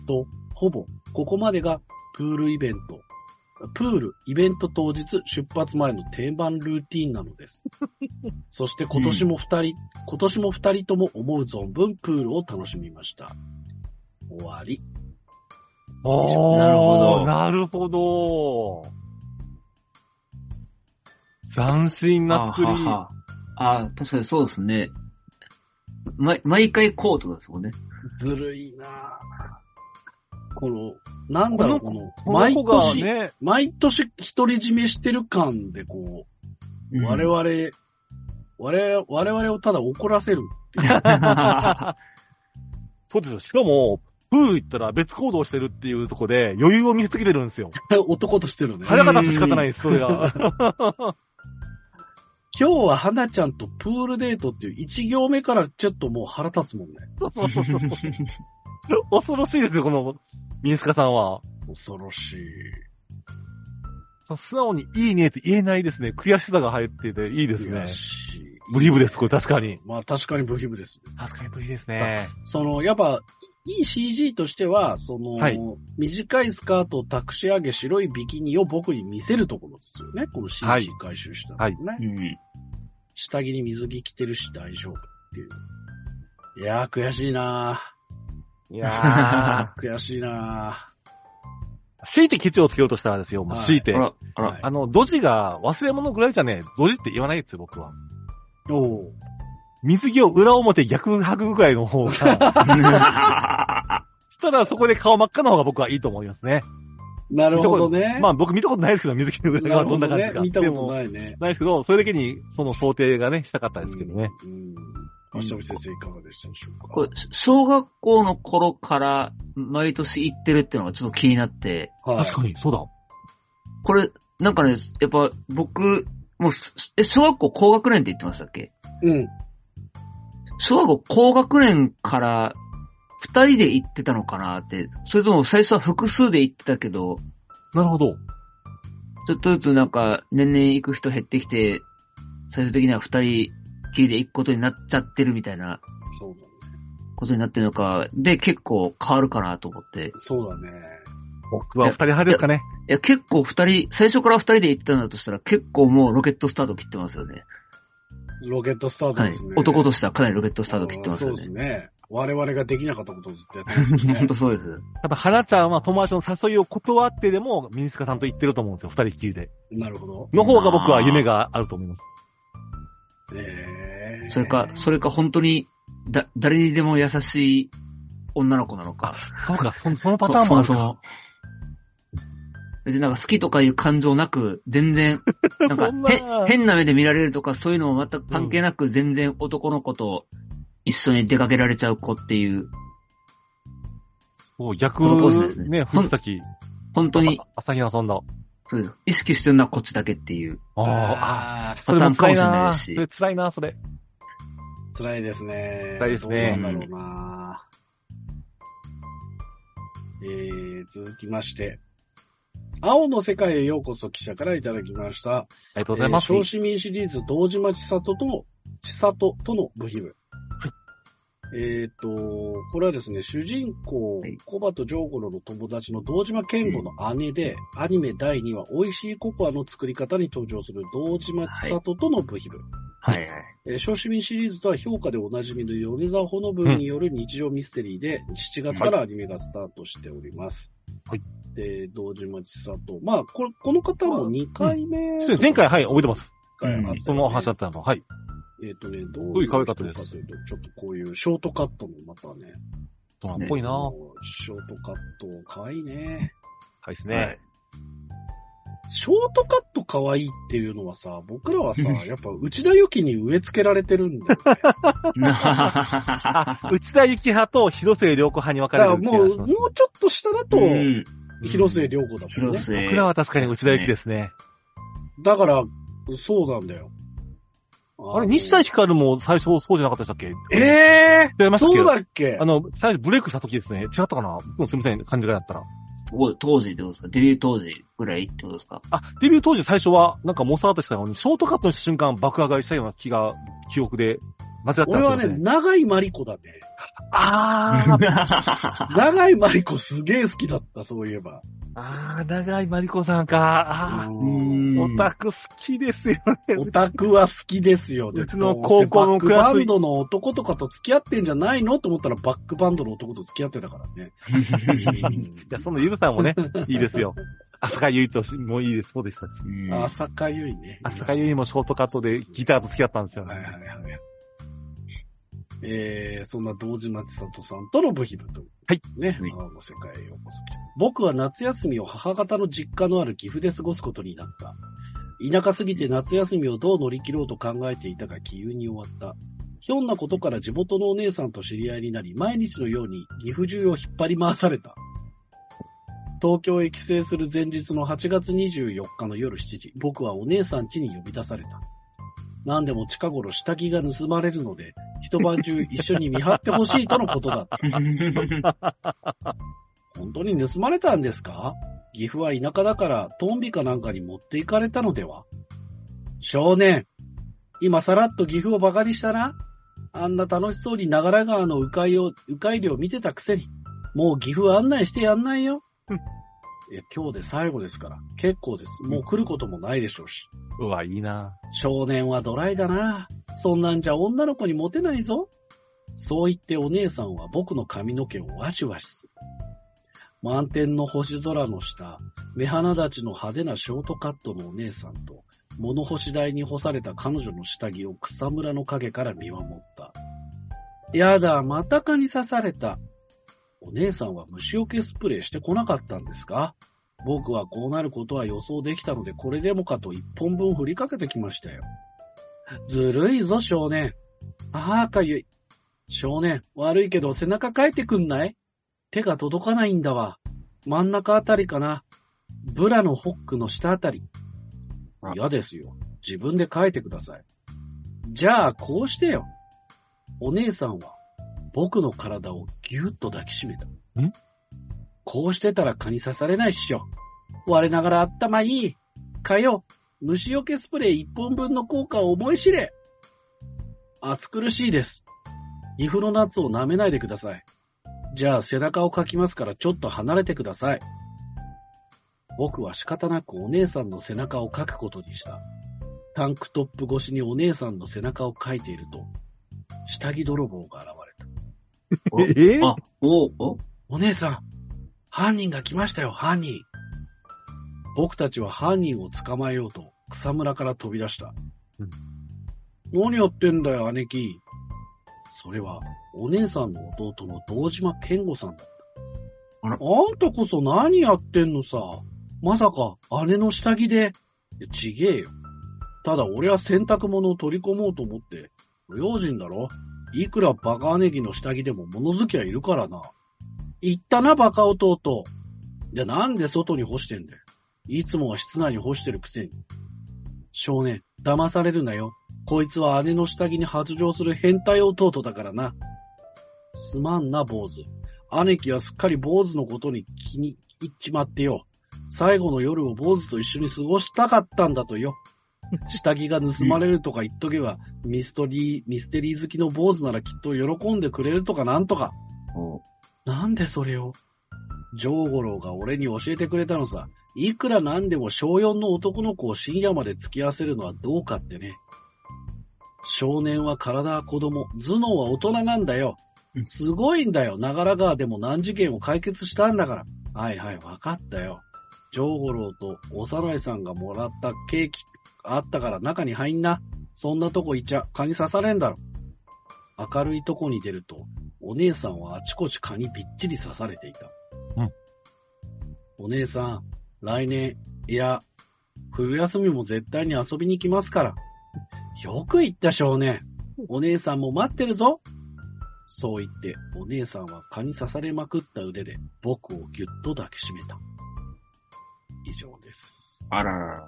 と、ほぼ、ここまでがプールイベント。プール、イベント当日、出発前の定番ルーティーンなのです。そして今年も二人、うん、今年も二人とも思う存分プールを楽しみました。終わり。 ああ、なるほど。なるほど。斬新な作り。 あははあ、確かにそうですね。ま、毎回コートですもんね。 ずるいなぁ。この、なんだろう、この、 この毎子が年、 ね、 毎年独り占めしてる感で、こう、うん、我々、我々、我々をただ怒らせるっていう。 そうですよ。しかも、プール行ったら別行動してるっていうところで余裕を見せつけてるんですよ。 男としてるね。 腹が立って仕方ないです、それが。 今日は花ちゃんとプールデートっていう一行目からちょっともう腹立つもんね。 そうそうそうそう。恐ろしいですよ、この、ミニスカさんは。 恐ろしい。 素直にいいねって言えないですね。悔しさが入ってていいですね。 悔しい。 ブヒブです、これ確かに。 まあ確かにブヒブです。 確かにブヒですね。 その、やっぱ、いい シージー としては、その、はい、短いスカートを託し上げ白いビキニを僕に見せるところですよね。この シージー 回収したのね。はいはい、うん。下着に水着着てるし大丈夫っていう。 いやー、悔しいないやー、悔しいなー。強いてケチをつけようとしたらですよ、もう強いて。 あら、あら。 はいあの、ドジが忘れ物ぐらいじゃね、ドジって言わないですよ、僕は。 ー。おー。 水着を裏表逆に履くぐらいの方が、したらそこで顔真っ赤な方が僕はいいと思いますね。 なるほどね。 まあ僕見たことないですけど、水着の裏側どんな感じか。 ね、見たことでもないね。 ないですけど、それだけにその想定がね、したかったですけどね。 うん。うん。足飛先生いかがでしたでしょうか。 これ、小学校の頃から毎年行ってるっていうのがちょっと気になって、 はい、 確かに、そうだ。 これ、なんかね、やっぱ僕、もう、え、小学校高学年って言ってましたっけ？ うん。 小学校高学年から二人で行ってたのかなって、それとも最初は複数で行ってたけど、 なるほど。 ちょっとずつなんか年々行く人減ってきて、最終的には二人きりで行くことになっちゃってるみたいなそうだね。 ことになってるのか、で結構変わるかなと思って。 そうだね。 僕は二人派ですかね。 いや結構二人、最初から二人で行ってたんだとしたら結構もうロケットスタート切ってますよね。 ロケットスタートはいですね。。 男としてはかなりロケットスタート切ってますよそうですね。 ね。我々ができなかったことをずっとやってますね。 本当そうです。 やっぱ花ちゃんは友達の誘いを断ってでも、ミニスカさんと言ってると思うんですよ、二人きりで。 なるほど。 の方が僕は夢があると思います。 えー、 それか、それか本当に、だ、誰にでも優しい女の子なのか。 そうか、そそのパターンもあるか。 そそもそも別になんか好きとかいう感情なく、全然、なんかそんなへ変な目で見られるとかそういうのも全く関係なく、全然男の子と一緒に出かけられちゃう子っていう、 そう逆この当時ですねね、藤崎、 本当に、 朝日奈さんだ。 そうです。意識してるのはこっちだけっていう。 ああ、 あそれも辛いパターンかもしれないなですしそれ辛いなそれ。 ー、辛いですね。 辛いですねどうなんだろうな。えー、続きまして。青の世界へようこそ記者からいただきました。 ありがとうございます。 えー小市民シリーズ、堂島千里との、千里との部品部。えっ、と、これはですね、主人公はい、 小鳩ジョーゴロの友達の堂島健吾の姉で、アニメだいにわ、美味しいココアの作り方に登場する堂島千里との部品部。 はいはい。 えー小市民シリーズとは評価でおなじみの米沢ほのぶんによる日常ミステリーで、しちがつからアニメがスタートしております。 はい。 で、堂島千里。まあ、これ、この方もにかいめ、 そうです前回、はい、覚えてます。 回あったよねその話だったの。はい。 えっ、とね、どういう可愛かったですかというと、ちょっとこういうショートカットのまたね。 大人っぽいなぁ。 ショートカット、可愛いね。 はいですね。 はいショートカット可愛いっていうのはさ、僕らはさ、やっぱ内田有紀に植え付けられてるんだよね。 あ、内田幸派と広末涼子派に分かだからもう、 れる気がします。 もうちょっと下だと、 うん広末涼子だもんね。 広末。 僕らは確かに内田幸ですね。 だから、そうなんだよ。 あれ、西田ひかるも最初そうじゃなかったでしたっけええー、 違いましたっけそうだっけあの、最初ブレイクした時ですね。違ったかな僕もすみません、感じがやったら。 当当時ってことですか？デビュー当時ぐらいってことですか？ あ、デビュー当時最初は、なんかモサーとしたのに、ショートカットの瞬間爆上がりしたような気が、記憶で、間違ってた俺はね、 すいません長井まりこだね。 あー、 長井まりこすげえ好きだった、そういえば。 あー、長井まりこさんか。あうー、 んオタク好きですよね。 オタクは好きですよ。 うちの高校のクラスバックバンドの男とかと付き合ってんじゃないのと思ったらバックバンドの男と付き合ってたからね。 いや、そのゆるさんもね、いいですよ。浅香ゆいともいいです、そうでしたし。 うん浅香ゆいね。 浅香ゆいもショートカットでギターと付き合ったんですよね。 はいはいはい。えー、そんな堂島千里さんとの部品と。 はい。 ね。 はい青の世界へようこそ。僕は夏休みを母方の実家のある岐阜で過ごすことになった。田舎すぎて夏休みをどう乗り切ろうと考えていたが急に終わった。ひょんなことから地元のお姉さんと知り合いになり、毎日のように岐阜中を引っ張り回された。東京へ帰省する前日のはちがつにじゅうよっかの夜しちじ、僕はお姉さん家に呼び出された。何でも近頃下着が盗まれるので、一晩中一緒に見張ってほしいとのことだった。本当に盗まれたんですか？岐阜は田舎だからトンビかなんかに持っていかれたのでは？少年、今さらっと岐阜をバカにしたな。あんな楽しそうに長良川の鵜飼いを、鵜飼い漁を見てたくせに、もう岐阜案内してやんないよ。いや、今日で最後ですから。結構です。もう来ることもないでしょうし。 うわ、いいな。 少年はドライだな。そんなんじゃ女の子にモテないぞ。 そう言ってお姉さんは僕の髪の毛をワシワシする。満天の星空の下、目鼻立ちの派手なショートカットのお姉さんと、物干し台に干された彼女の下着を草むらの陰から見守った。やだ、また蚊に刺された。お姉さんは虫除けスプレーしてこなかったんですか？僕はこうなることは予想できたので、これでもかと一本分振りかけてきましたよ。ずるいぞ、少年。ああ、かゆい。少年、悪いけど背中かいてくんない？手が届かないんだわ。真ん中あたりかな。ブラのホックの下あたり。嫌ですよ。自分でかいてください。じゃあ、こうしてよ。お姉さんは僕の体をぎゅっと抱きしめた。 ん？ こうしてたら蚊に刺されないっしょ。我ながらあったまいい。かよ、虫除けスプレー一本分の効果を思い知れ。暑苦しいです。岐阜の夏を舐めないでください。じゃあ背中をかきますからちょっと離れてください。僕は仕方なくお姉さんの背中をかくことにした。タンクトップ越しにお姉さんの背中をかいていると、下着泥棒が現れた。 えあ、お、お、 お姉さん、犯人が来ましたよ、犯人。僕たちは犯人を捕まえようと草むらから飛び出した。 うん、 何やってんだよ、姉貴。それはお姉さんの弟の堂島健吾さんだった。あら、あんたこそ何やってんのさ。まさか姉の下着で。いや、ちげえよ。ただ俺は洗濯物を取り込もうと思って。不用心だろ。いくらバカ姉貴の下着でも物好きはいるからな。言ったな、バカ弟。じゃあなんで外に干してんだよ。いつもは室内に干してるくせに。少年、騙されるなよ。こいつは姉の下着に発情する変態弟だからな。すまんな、坊主。姉貴はすっかり坊主のことに気に入っちまってよ。最後の夜を坊主と一緒に過ごしたかったんだとよ。下着が盗まれるとか言っとけば、ミストリー、ミステリー好きの坊主ならきっと喜んでくれるとかなんとか。なんでそれを？ジョーゴローが俺に教えてくれたのさ。いくらなんでも小よんの男の子を深夜まで付き合わせるのはどうかってね。少年は体は子供、頭脳は大人なんだよ。すごいんだよ。長良川でも難事件を解決したんだから。はいはい、わかったよ。ジョーゴローと幼いさんがもらったケーキあったから中に入んな。そんなとこいちゃ蚊に刺されんだろ。明るいとこに出ると、お姉さんはあちこち蚊にびっちり刺されていた。 うん。 お姉さん、来年、いや、冬休みも絶対に遊びに来ますから。よく言った少年。お姉さんも待ってるぞ。そう言って、お姉さんは蚊に刺されまくった腕で僕をぎゅっと抱きしめた。以上です。 あららら。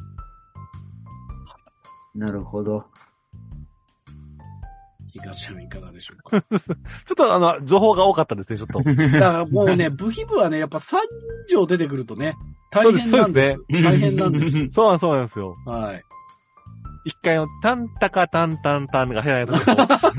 なるほど。 東山いかがでしょうか。 ちょっとあの、情報が多かったですね、ちょっと。 だからもうね、部費部はね、やっぱさん条出てくるとね、大変なんです。 そうです大変なんです。 そうなんそうなんですよ。 はい。 一回の、タンタカタンタンタンが入らないと。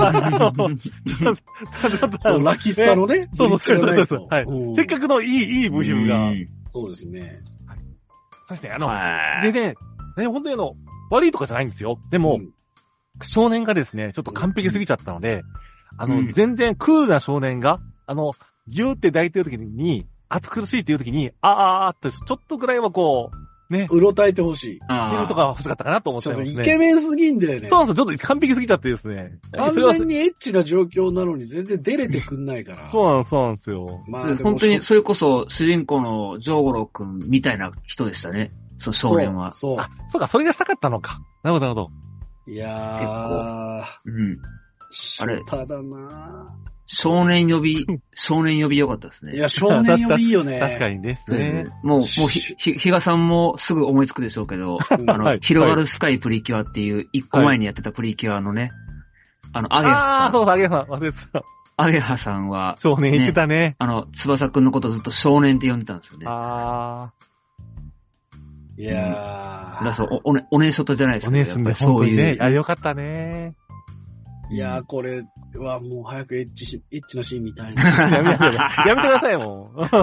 そう、ラキスタのね。 そうそうそうそう。はい。せっかくのいい、いい部品が。 そうですね。 はい。そして、あの、でね、ね、本当にあの、悪いとかじゃないんですよ。でも、少年がですね、ちょっと完璧すぎちゃったので、あの、全然クールな少年が、あの、ギューって抱いてる時に、暑苦しいっていう時に、あーあーって、ちょっとぐらいはこう、ね。 うろたえてほしい。 ああ。とか欲しかったかなと思ってますね。 ちょっとイケメンすぎんだよね。 そうそう、ちょっと完璧すぎちゃってですね。 完全にエッチな状況なのに全然出れてくんないから。 そうなんそうなんですよ。 まあ、本当にそれこそ主人公のジョーゴロ君みたいな人でしたね。そう、少年は。 そう。 あ、そうか、それがしたかったのか。なるほど、なるほど。いやー。 うん。 あれ。ただなぁ。 少年呼び、少年呼び良かったですね。 いや、少年呼びいいよね。 確かにですね。 もう、もう、ひ、ひ、ひがさんもすぐ思いつくでしょうけど、あの、はい、広がるスカイプリキュアっていう、一個前にやってたプリキュアのね、あの、アゲハさん。 ああ、そう、アゲハさん、忘れてた。 アゲハさんは、 少年言ってたね。 あの、翼くんのことずっと少年って呼んでたんですよね。 ああ。 いやー。 だそう、お、おね、おねしょとじゃないですか。 おねしょで、そういう。ね、あ、よかったね。 いやー、これはもう早くエッチし、エッチなシーン見たいな。やめて、やめてください、もう。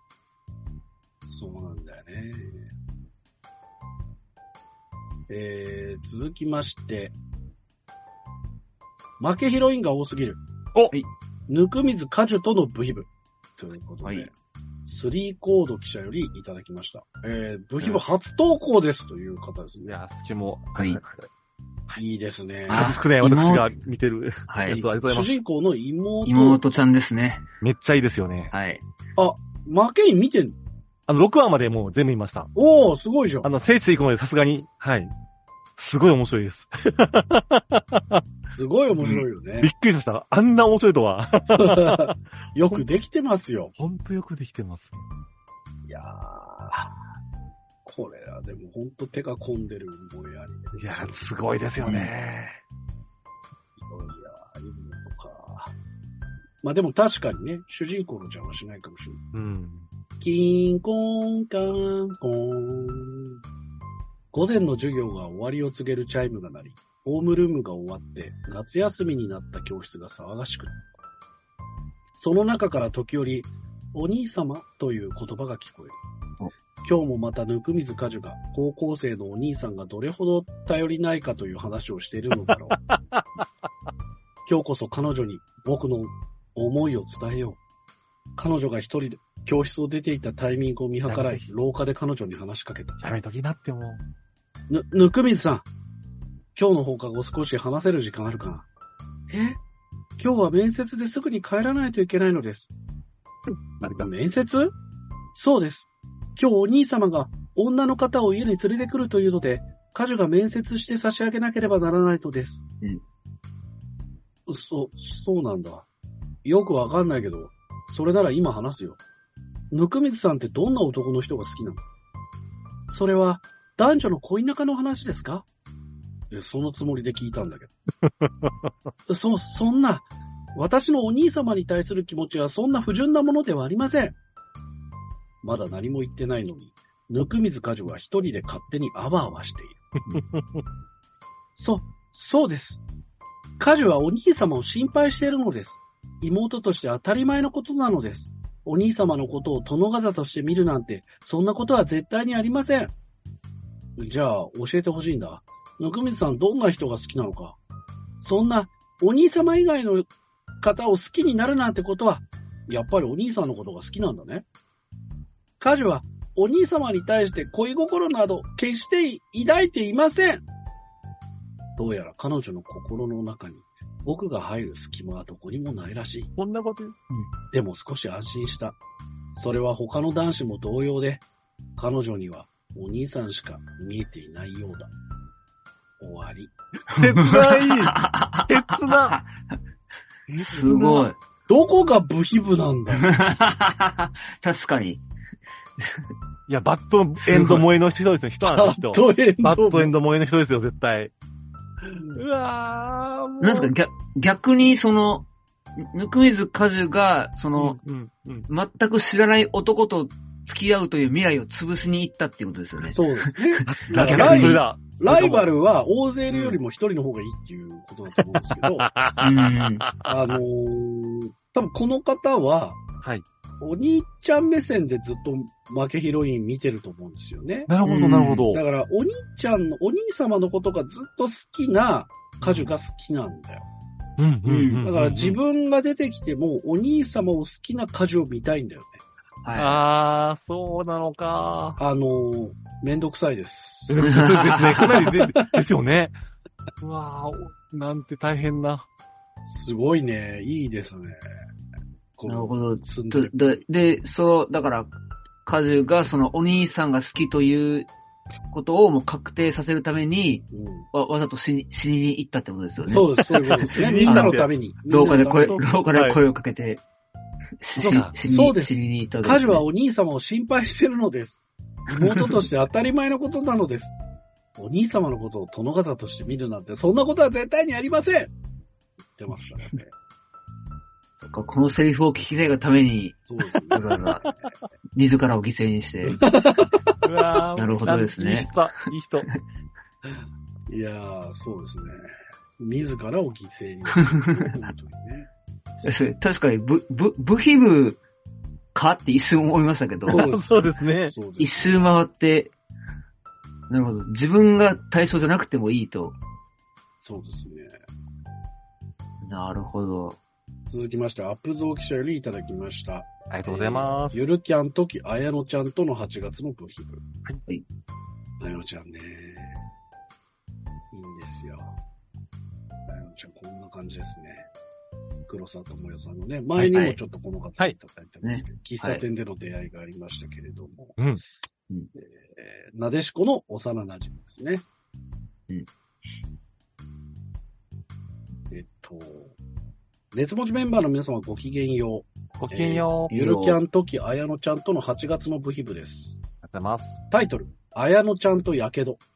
そうなんだよね。えー、続きまして、負けヒロインが多すぎる。 お、 はい。 ぬくみず果樹とのブヒブ。ということで、 はい。 スリーコード記者よりいただきました。えー、ブヒブ初投稿ですという方ですね。 いや、そっちも。 はい。 いいですね。 あ数少ない私が見てる。 はい。 やつありがとうございます。 主人公の妹。 妹ちゃんですね。 めっちゃいいですよね。 はい。 あ、負けに見てんあの、ろくわまでもう全部見ました。 おー、すごいじゃん。 あの、聖地行くまでさすがに、はい。すごい面白いです。 すごい面白いよね。 びっくりしました。あんな面白いとは。 よくできてますよ。 ほんとよくできてます。 いやー、これはでもほんと手が込んでる思いありです。 いや、すごいですよね。 いやー、いるのか。まあでも確かにね、主人公の邪魔しないかもしれない。 うん。 キンコンカンコン。午前の授業が終わりを告げるチャイムが鳴り、ホームルームが終わって夏休みになった教室が騒がしくなる。その中から時折、お兄様という言葉が聞こえる。今日もまたぬくみず果樹が高校生のお兄さんがどれほど頼りないかという話をしているのだろう。今日こそ彼女に僕の思いを伝えよう。彼女が一人で教室を出ていたタイミングを見計らい、廊下で彼女に話しかけた。 やめときなっても。 ぬ、ぬくみずさん。今日の放課後少し話せる時間あるかな？え？今日は面接ですぐに帰らないといけないのです。面接？そうです。今日お兄様が女の方を家に連れてくるというので、果樹が面接して差し上げなければならないのです。うん。そ、そうなんだ。よくわかんないけど、それなら今話すよ。ぬくみずさんってどんな男の人が好きなの？それは男女の恋仲の話ですか？そのつもりで聞いたんだけど。そ、そんな、私のお兄様に対する気持ちはそんな不純なものではありません。まだ何も言ってないのに、ぬくみず果樹は一人で勝手にあわあわしている。そ、そうです。果樹はお兄様を心配しているのです。妹として当たり前のことなのです。お兄様のことを殿方として見るなんて、そんなことは絶対にありません。じゃあ、教えてほしいんだ。ぬくみずさんどんな人が好きなのか。そんな、お兄様以外の方を好きになるなんてことは、やっぱりお兄さんのことが好きなんだね。果樹は、お兄様に対して恋心など決して抱いていません。どうやら彼女の心の中に、僕が入る隙間はどこにもないらしい。 こんなこと言う。 でも少し安心した。それは他の男子も同様で、彼女にはお兄さんしか見えていないようだ。終わり。 切ない切なすごい。 どこがブヒブなんだ確かに。 いや、バッドエンド萌えの人ですよ、人なんですよ。 バッドエンド。 バッドエンド萌えの人ですよ、絶対。うわー、もう。 なんですか、逆、逆にその、ぬくみず果樹が、その、 うんうんうん、 全く知らない男と付き合うという未来を潰しに行ったっていうことですよね。 そうですね。 だからライだ。 ライバルは大勢いるよりも一人の方がいいっていうことだと思うんですけど、うん、あのー、多分この方は、 はい。 お兄ちゃん目線でずっと負けヒロイン見てると思うんですよね。 なるほど、なるほど。 だから、お兄ちゃんの、お兄様のことがずっと好きな果樹が好きなんだよ。 うんうんうんうん、 だから自分が出てきても、お兄様を好きな果樹を見たいんだよね。 はい、 あー、そうなのか。 あのー、めんどくさいです。 ですね、かなりでですよね。うわー、なんて大変な。 すごいね、いいですね。 なるほど。で、で、そう、だから、果樹がそのお兄さんが好きということをもう確定させるために、うん、わ, わざと死に、死にに行ったってことですよね。 そうです、そういうことですね。みんなのために。 廊下で声、廊下で声をかけて、はい、 しそうです。 死にに行ったわけです、ね。果樹はお兄様を心配してるのです。妹として当たり前のことなのです。お兄様のことを殿方として見るなんて、そんなことは絶対にありません。言ってましたね。 そっか、このセリフを聞きたいがために、 そうですね。 わざわざ、自らを犠牲にして。 うわなるほどですね。 いい人、いい人。 いやー、そうですね。自らを犠牲にして、本当にね。確かに、ブ、ブ、ブヒブかって一瞬思いましたけど。 そうですね。 一周回って、なるほど。自分が対象じゃなくてもいいと。 そうですね。 なるほど。 続きまして、アップゾー記者よりいただきました。 ありがとうございます。 えーゆるキャンときあやのちゃんとのはちがつのブヒブ。 はい。 あやのちゃんね。いいんですよ。あやのちゃんこんな感じですね。黒沢智代さんのね、前にもちょっとこの方いただいたんですけど、喫茶店での出会いがありましたけれども、 うん。 えー、なでしこの幼馴染ですね。 うん。 えっと、熱文字メンバーの皆様ごきげんよう。 ごきげんよう。 えーゆるキャンときあやのちゃんとのはちがつのブヒブです。 ありがとうございます。 タイトル、あやのちゃんとやけど。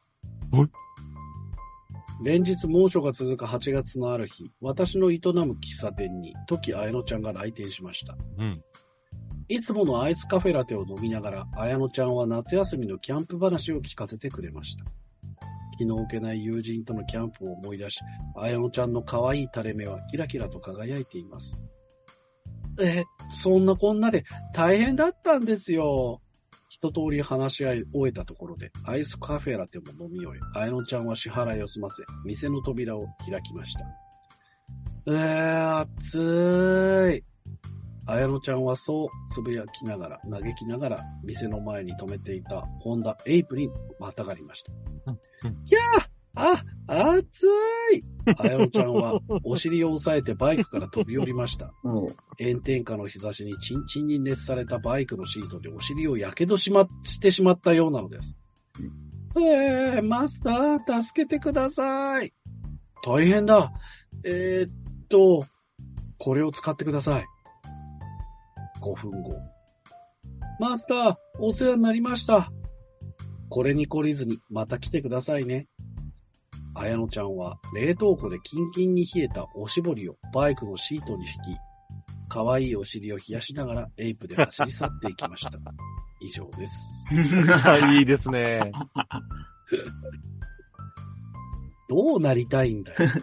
連日猛暑が続くはちがつのある日、私の営む喫茶店に時あやのちゃんが来店しました。 うん。 いつものアイスカフェラテを飲みながら、あやのちゃんは夏休みのキャンプ話を聞かせてくれました。気の置けない友人とのキャンプを思い出し、あやのちゃんの可愛い垂れ目はキラキラと輝いています。え、そんなこんなで大変だったんですよ。一通り話し合い終えたところで、アイスカフェラテも飲み終え、あやのちゃんは支払いを済ませ、店の扉を開きました。えー、暑い。あやのちゃんはそうつぶやきながら、嘆きながら、店の前に止めていたホンダエイプにまたがりました。 うんうん、 いやー、あ、暑い。あやのちゃんはお尻を押さえてバイクから飛び降りました。炎天下の日差しにチンチンに熱されたバイクのシートでお尻をやけどしま、してしまったようなのです。うん、えー、マスター、助けてください。大変だ。えー、っと、これを使ってください。ごふんご。マスター、お世話になりました。これに懲りずにまた来てくださいね。あやのちゃんは冷凍庫でキンキンに冷えたおしぼりをバイクのシートに敷き、可愛いお尻を冷やしながらエイプで走り去っていきました。以上です。 いいですね。 どうなりたいんだよ。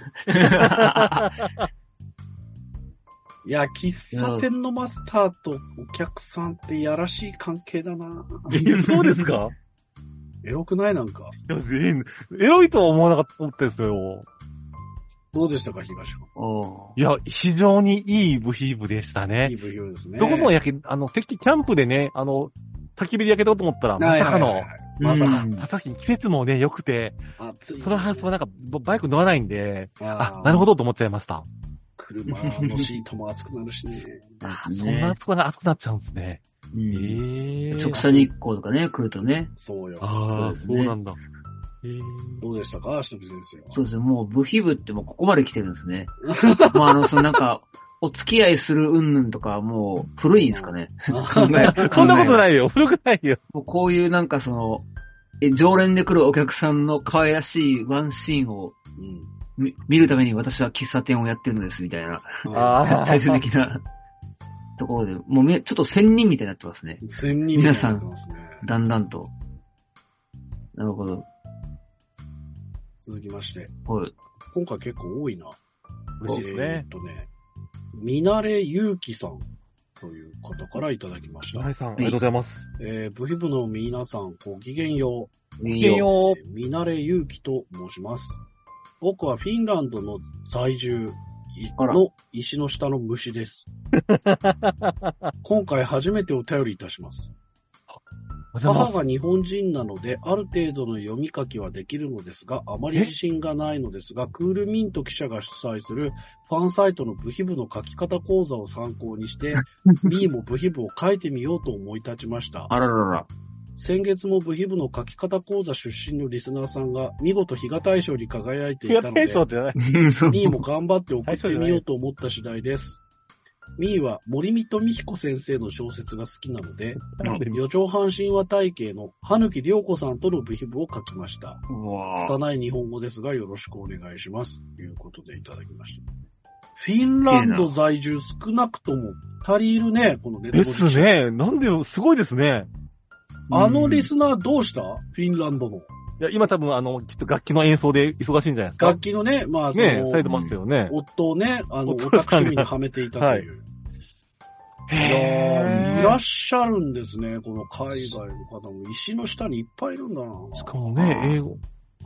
いや、喫茶店のマスターとお客さんってやらしい関係だな。 え、そうですか？ エロくないなんか。 いや、エロいとは思わなかったですよ。 どうでしたか、東は。いや、非常にいいブヒーブでしたね。 いいブヒーブですね。 どこもやけ、あの、敵キャンプでね、あの、焚き火で焼けたと思ったら、まさかの、まさか季節もね、良くて、ね、その話はなんか、バイク乗らないんで、あ、なるほどと思っちゃいました。 車のシートも熱くなるしね。 そんな熱くな、熱くなっちゃうんですね。 うん、えー、直射日光とかね、来るとね。 そうよ。 ああ、そう、ね、そうなんだ。 えー、どうでしたか、しのび先生は。 そうですね、もうブヒブってもうここまで来てるんですね。もうあの、そのなんか、お付き合いする云々とかもう古いんですかね。考え、そんなことないよ。古くないよ。 もうこういうなんかその、え、常連で来るお客さんの可愛らしいワンシーンを、うん、見るために私は喫茶店をやってるのですみたいな。ああ。最終的な。ところで、もうめ、ちょっと仙人みたいになってますね。 仙人みたいになってますね。 皆さん、だんだんと。なるほど。 続きまして。 はい。 今回結構多いな。 嬉しいですね。 えー、っとね、みなれゆうきさんという方からいただきました。 はいさん、ありがとうございます。 えー、ブヒブの皆さん、ごきげんよう。 ごきげんよう。みなれゆうきと申します。僕はフィンランドの在住の石の下の虫です。今回初めてお便りいたします。母が日本人なので、ある程度の読み書きはできるのですが、あまり自信がないのですが、クールミント記者が主催するファンサイトのブヒブの書き方講座を参考にして、ミーもブヒブを書いてみようと思い立ちました。 あららら。 先月もブヒブの書き方講座出身のリスナーさんが見事比嘉大賞に輝いていたので、ミーも頑張って送ってみようと思った次第です。ミーは森見富彦先生の小説が好きなので、四畳半神話体系の羽木涼子さんとのブヒブを書きました。拙い日本語ですがよろしくお願いします。ということでいただきました。フィンランド在住少なくともふたりいるね、このネットですね。なんで、すごいですね。 あのリスナーどうした？フィンランドの。 いや、今多分あの、きっと楽器の演奏で忙しいんじゃないですか。 楽器のね、まあ、 ね、されてますよね。 夫をね、あの、オタク趣味にはめていたという。はい、いやー、いらっしゃるんですね、この海外の方も。石の下にいっぱいいるんだな。 しかもね、英語。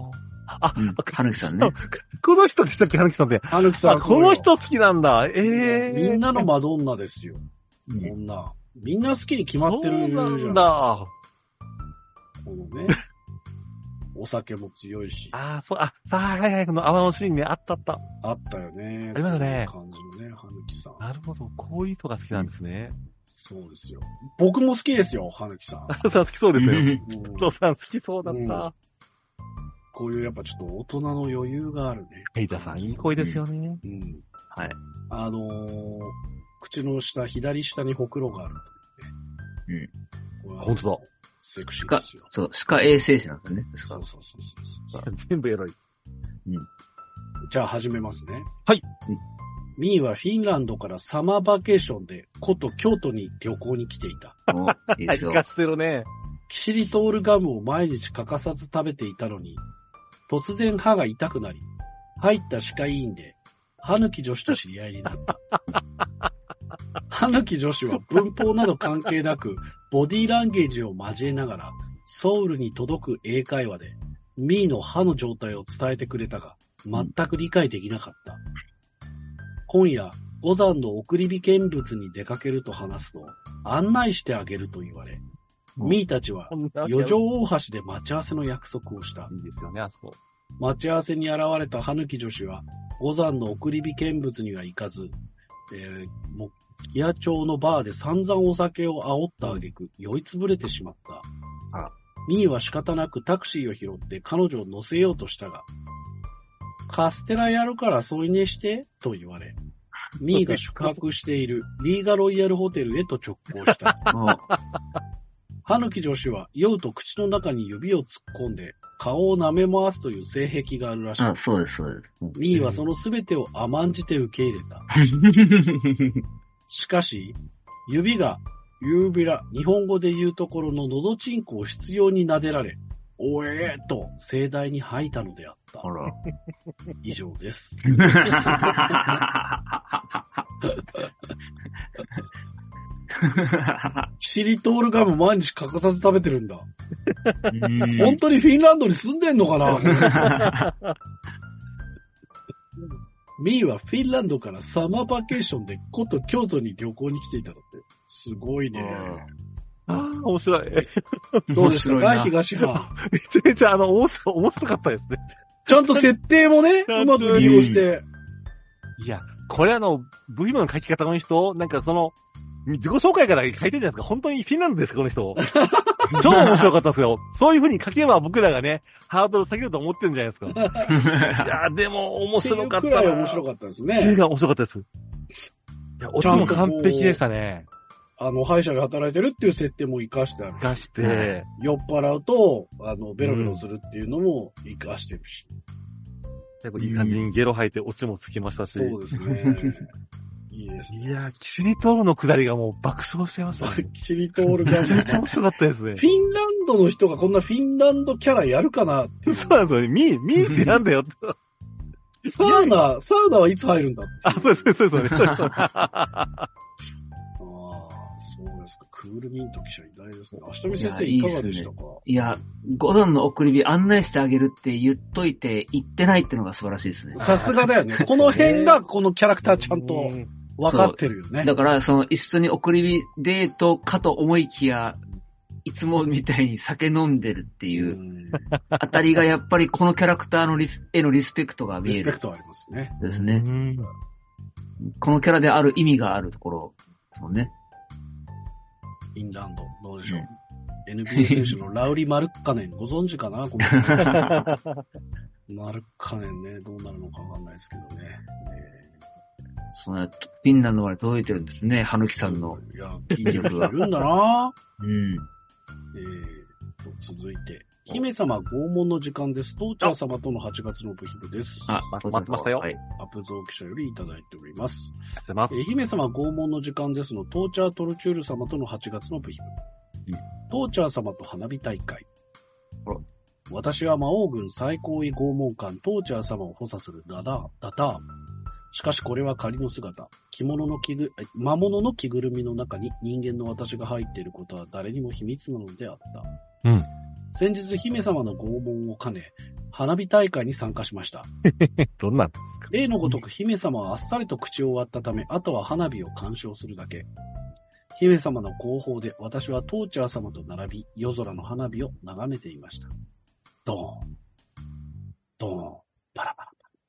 あ、 うん、はぬきさんね。 この人でしたっけ、はぬきさんって。 はぬきさん。 あ、この人好きなんだ。ええー。 みんなのマドンナですよ。 うん、 女。みんな好きに決まってるじゃん。 そうなんだ。 このね。お酒も強いし。 ああ、そう、あ、さあ、はいはい、この泡のシーンね、あったあった。 あったよね。 ありましたね。 こういう感じのね、はぬきさん。 なるほど、こういう人が好きなんですね。 そうですよ。僕も好きですよ、はぬきさん。 あさん好きそうですよ。 うん、 そうさん好きそうだった。うん、 こういうやっぱちょっと大人の余裕があるね。 ヘイタさん、いい声ですよね。 うん。うん、 はい。 あのー、口の下、左下にほくろがあるというね。 うん。本当だ。 セクシーですよ。 そう、歯科衛生士なんですよね。 そうそうそうそう。 全部エロい。 うん。じゃあ始めますね。 はい。 ミーはフィンランドからサマーバケーションで古都京都に旅行に来ていた。 お、いいですよ。 生かしてるね。 キシリトールガムを毎日欠かさず食べていたのに、突然歯が痛くなり、入った歯科医院で、歯抜き女子と知り合いになった。歯抜き女子は文法など関係なく、ボディーランゲージを交えながら、ソウルに届く英会話で、ミーの歯の状態を伝えてくれたが、全く理解できなかった。今夜、五山の送り火見物に出かけると話すと、案内してあげると言われ、ミーたちは、四条大橋で待ち合わせの約束をした。 いいですよね、あそこ。 待ち合わせに現れた歯抜き女子は、五山の送り火見物には行かず、えー、も木屋町のバーで散々お酒を煽った挙句、酔いつぶれてしまった。あミーは仕方なくタクシーを拾って彼女を乗せようとしたが、カステラやるから添い寝してと言われ、ミーが宿泊しているリーガロイヤルホテルへと直行した。歯抜き女子は酔うと口の中に指を突っ込んで顔を舐め回すという性癖があるらしい。 あ、そうです、そうです。 ミーはそのすべてを甘んじて受け入れた。しかし、指が、指ら、日本語で言うところの喉チンコを執拗に撫でられ、おえーと盛大に吐いたのであった。 あら。 以上です。キシリトールガム毎日欠かさず食べてるんだ。本当にフィンランドに住んでんのかなミーはフィンランドからサマーバケーションで古都京都に旅行に来ていたのって。すごいね。 ああ、面白い。 どうですか、東派。 めちゃめちゃ、あの、面白、面白かったですね。 ちゃんと設定もね、うまく利用して。 いや、これあの、ブイエムの書き方の人、なんかその、自己紹介から書いてるじゃないですか。本当にフィンランドですか、この人。超面白かったですよ。そういう風に書けば僕らがね、ハードル下げると思ってるんじゃないですか。いや、でも面白かったな。 くらい面白かったですね。 映画面白かったです。いや、オチも完璧でしたね。 あの、歯医者で働いてるっていう設定も活かしてある。 活かして。 酔っ払うと、あの、ベロベロするっていうのも活かしてるし。 うん、いい感じにゲロ吐いてオチもつきましたし。 そうですね。いいですね。 いやー、キシリトールの下りがもう爆笑してましたね。 キシリトールがめちゃめちゃ面白かったですね。 フィンランドの人がこんなフィンランドキャラやるかなっていう。 そうなんですよね。ミー、ミーってなんだよって。 サウナ、サウナはいつ入るんだって。 あ、そうです、そうです、そうです。 クールミント記者偉大ですね。明日見先生いかがでしたか？ いや、五段の送り火案内してあげるって言っといて、言ってないってのが素晴らしいですね。 さすがだよね。この辺がこのキャラクターちゃんと分かってるよね。 だから、その一緒に送り火デートかと思いきや、いつもみたいに酒飲んでるっていう、あたりがやっぱりこのキャラクターのリスへのリスペクトが見える。 リスペクトありますね。 ですね。このキャラである意味があるところですもんね。 フィンランド、どうでしょう。うん、エヌビーエー 選手のラウリ・マルッカネン、ご存知かなこのマルッカネンね、どうなるのかわかんないですけどね。 えー、そのフィンランドまで届いてるんですね、ハヌキさんの。 いや、筋力がいるんだなうん。 えーと、続いて、姫様拷問の時間です。トーチャー様とのはちがつの部品です。 あ、待ってましたよ。はい。 アップゾー記者よりいただいております。 ありがとうございます。 えー、姫様拷問の時間ですの、トーチャートルチュール様とのはちがつの部品。うん、トーチャー様と花火大会。私は魔王軍最高位拷問官トーチャー様を補佐するダダー、ダター。しかしこれは仮の姿。着物の着ぐ、魔物の着ぐるみの中に人間の私が入っていることは誰にも秘密なのであった。 うん。 先日姫様の拷問を兼ね、 花火大会に参加しました。 どんなんですか？ 例のごとく姫様はあっさりと口を割ったため、あとは花火を鑑賞するだけ。姫様の後方で私はトーチャー様と並び、夜空の花火を眺めていました。ドーン、ドーン、パラパラパラ。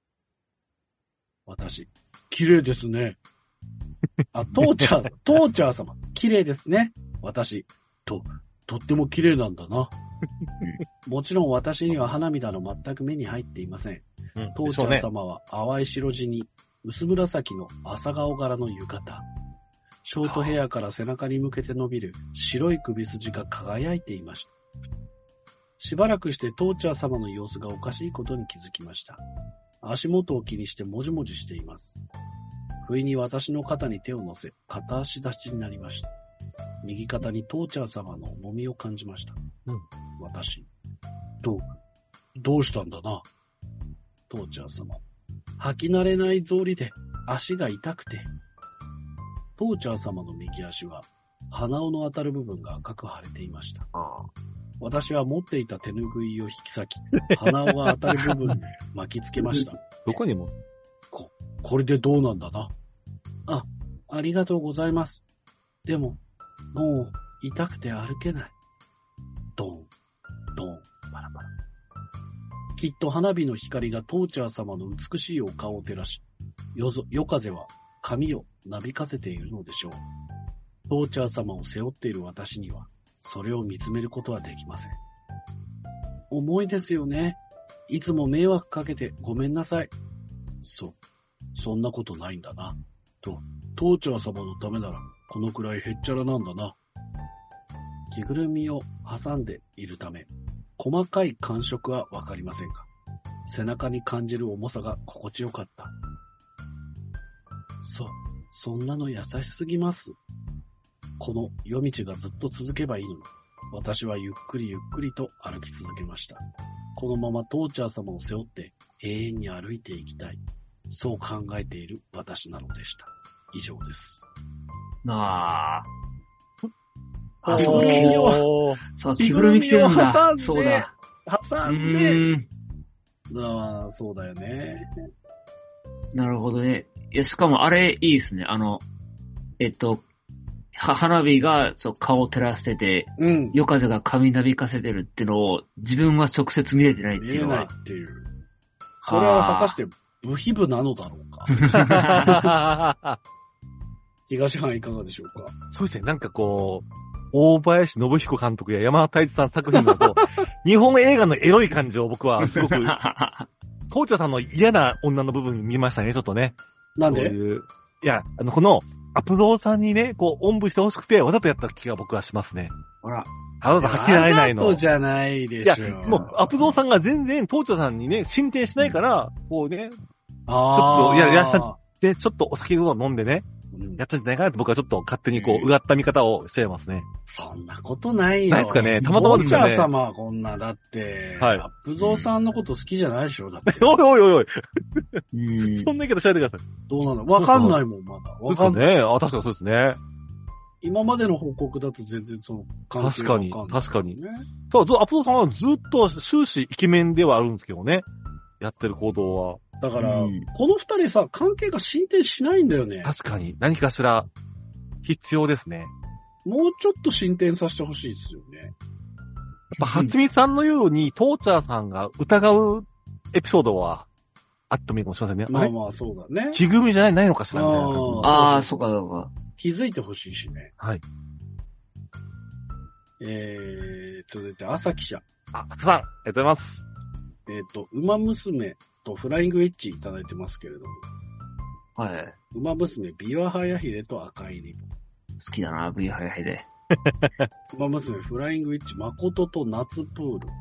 私、綺麗ですね。あ、トーチャー、トーチャー様、綺麗ですね。私、と、とっても綺麗なんだな。もちろん私には花火など全く目に入っていません。うん、トーチャー様は淡い白地に薄紫の朝顔柄の浴衣。ショートヘアから背中に向けて伸びる白い首筋が輝いていました。しばらくしてトーチャー様の様子がおかしいことに気づきました。足元を気にしてもじもじしています。不意に私の肩に手を乗せ、片足立ちになりました。右肩にトーチャー様の重みを感じました。うん、私、どう、どうしたんだな。トーチャー様、履き慣れない草履で足が痛くて。トーチャー様の右足は鼻緒の当たる部分が赤く腫れていました。ああ、私は持っていた手ぬぐいを引き裂き、鼻緒が当たる部分に巻きつけました。 どこにもこ、これでどうなんだな。あ、ありがとうございます。でも、もう痛くて歩けない。ドン、ドン、パラパラ。きっと花火の光がトーチャー様の美しいお顔を照らし、夜ぞ夜風は髪をなびかせているのでしょう。トーチャー様を背負っている私には、それを見つめることはできません。重いですよね。いつも迷惑かけてごめんなさい。そ、そんなことないんだな。と、トーチャー様のためなら、このくらいへっちゃらなんだな。着ぐるみを挟んでいるため、細かい感触はわかりませんが、背中に感じる重さが心地よかった。そ、そんなの優しすぎます。この夜道がずっと続けばいいのに、私はゆっくりゆっくりと歩き続けました。このままトーチャー様を背負って永遠に歩いていきたい。そう考えている私なのでした。以上です。 ああ。 あ、着ぐるみを、 そう、着ぐるみ着てるんだ。 挟んで、 そうだ。 挟んで、うんああ、そうだよね。 なるほどね。いや、しかもあれいいですね。あの、えっと、は花火がそう顔を照らしてて、うん、夜風が髪なびかせてるってのを自分は直接見れてないっていうのは。 見えないっていう。これは果たして部秘部なのだろうか。東藩いかがでしょうか。 そうですね。なんかこう、大林信彦監督や山田太一さん作品だと、日本映画のエロい感じを僕はすごく、トーチャーさんの嫌な女の部分見ましたね、ちょっとね。 なんで？ そういういや、あの、この、アプローさんにね、こう、おんぶしてほしくて、わざとやった気が僕はしますね。 ほら。 わざと吐きられないの。 わざとじゃないでしょ。 いや、もう、アプローさんが全然、トーチャーさんにね、進展しないから、こうね、ちょっと、いや、いらっしゃって、ちょっとお酒を飲んでね、うん、やったんじゃないかなって僕はちょっと勝手にこう、うがった見方をしちゃいますね。 そんなことないよ。 ないですかね。たまたまですよね。 トーチャー様はこんな、だって、はい。アップゾーさんのこと好きじゃないでしょ、だって。 おいおいおいおい。 うん。 そんな言い方しないでください。 どうなの？わかんないもん、まだ。 わかんない。ね。あ、確かにそうですね。 今までの報告だと全然その関係がわかんない、ね。確かに、確かに。そう、アップゾーさんはずっと終始イケメンではあるんですけどね。やってる行動は。 だから、うん、この二人さ、関係が進展しないんだよね。 確かに。何かしら、必要ですね。 もうちょっと進展させてほしいですよね。やっぱ、はつみさんのように、トーチャーさんが疑うエピソードは、あってもいいかもしれませんね。 まあまあ、そうだね。 着ぐるみじゃない、ないのかしらみたいな。 ああ、そうか、そうか。 気づいてほしいしね。 はい。 えー、続いて、朝記者。 あ、朝さん、ありがとうございます。 えっ、ー、と、馬娘とフライングエッジいただいてますけれども。はい。 馬娘、ビワハヤヒデと赤いリボン。 好きだな、ビワハヤヒデ。 馬娘、フライングエッジ、誠と夏プール。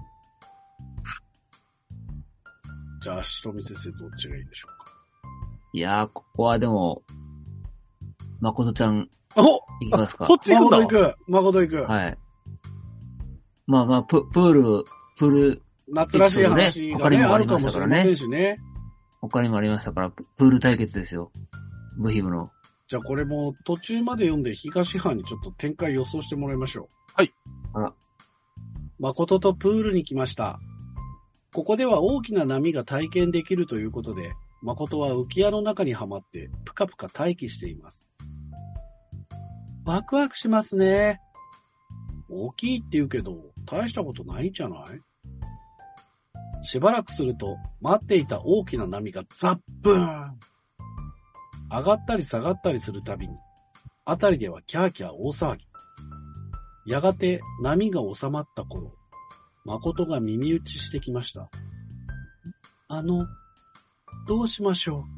じゃあ、ひとみ先生、どっちがいいでしょうか。 いやー、ここはでも、誠ちゃん、 おいきますか。 そっち行く誠行く。誠行く。 はい。まあまあ、プ、プール、プール、 夏らしい話が、ね、 他にもありましたからね。 ね他にもありましたから、プール対決ですよ。ブヒブの。 じゃあこれも途中まで読んで東班にちょっと展開予想してもらいましょう。 はい。 あら。 誠とプールに来ました。 ここでは大きな波が体験できるということで、誠は浮き輪の中にはまってぷかぷか待機しています。ワクワクしますね。大きいって言うけど、大したことないんじゃない？しばらくすると、待っていた大きな波がザッブーン！上がったり下がったりするたびに、あたりではキャーキャー大騒ぎ。やがて波が収まった頃、誠が耳打ちしてきました。あの、どうしましょ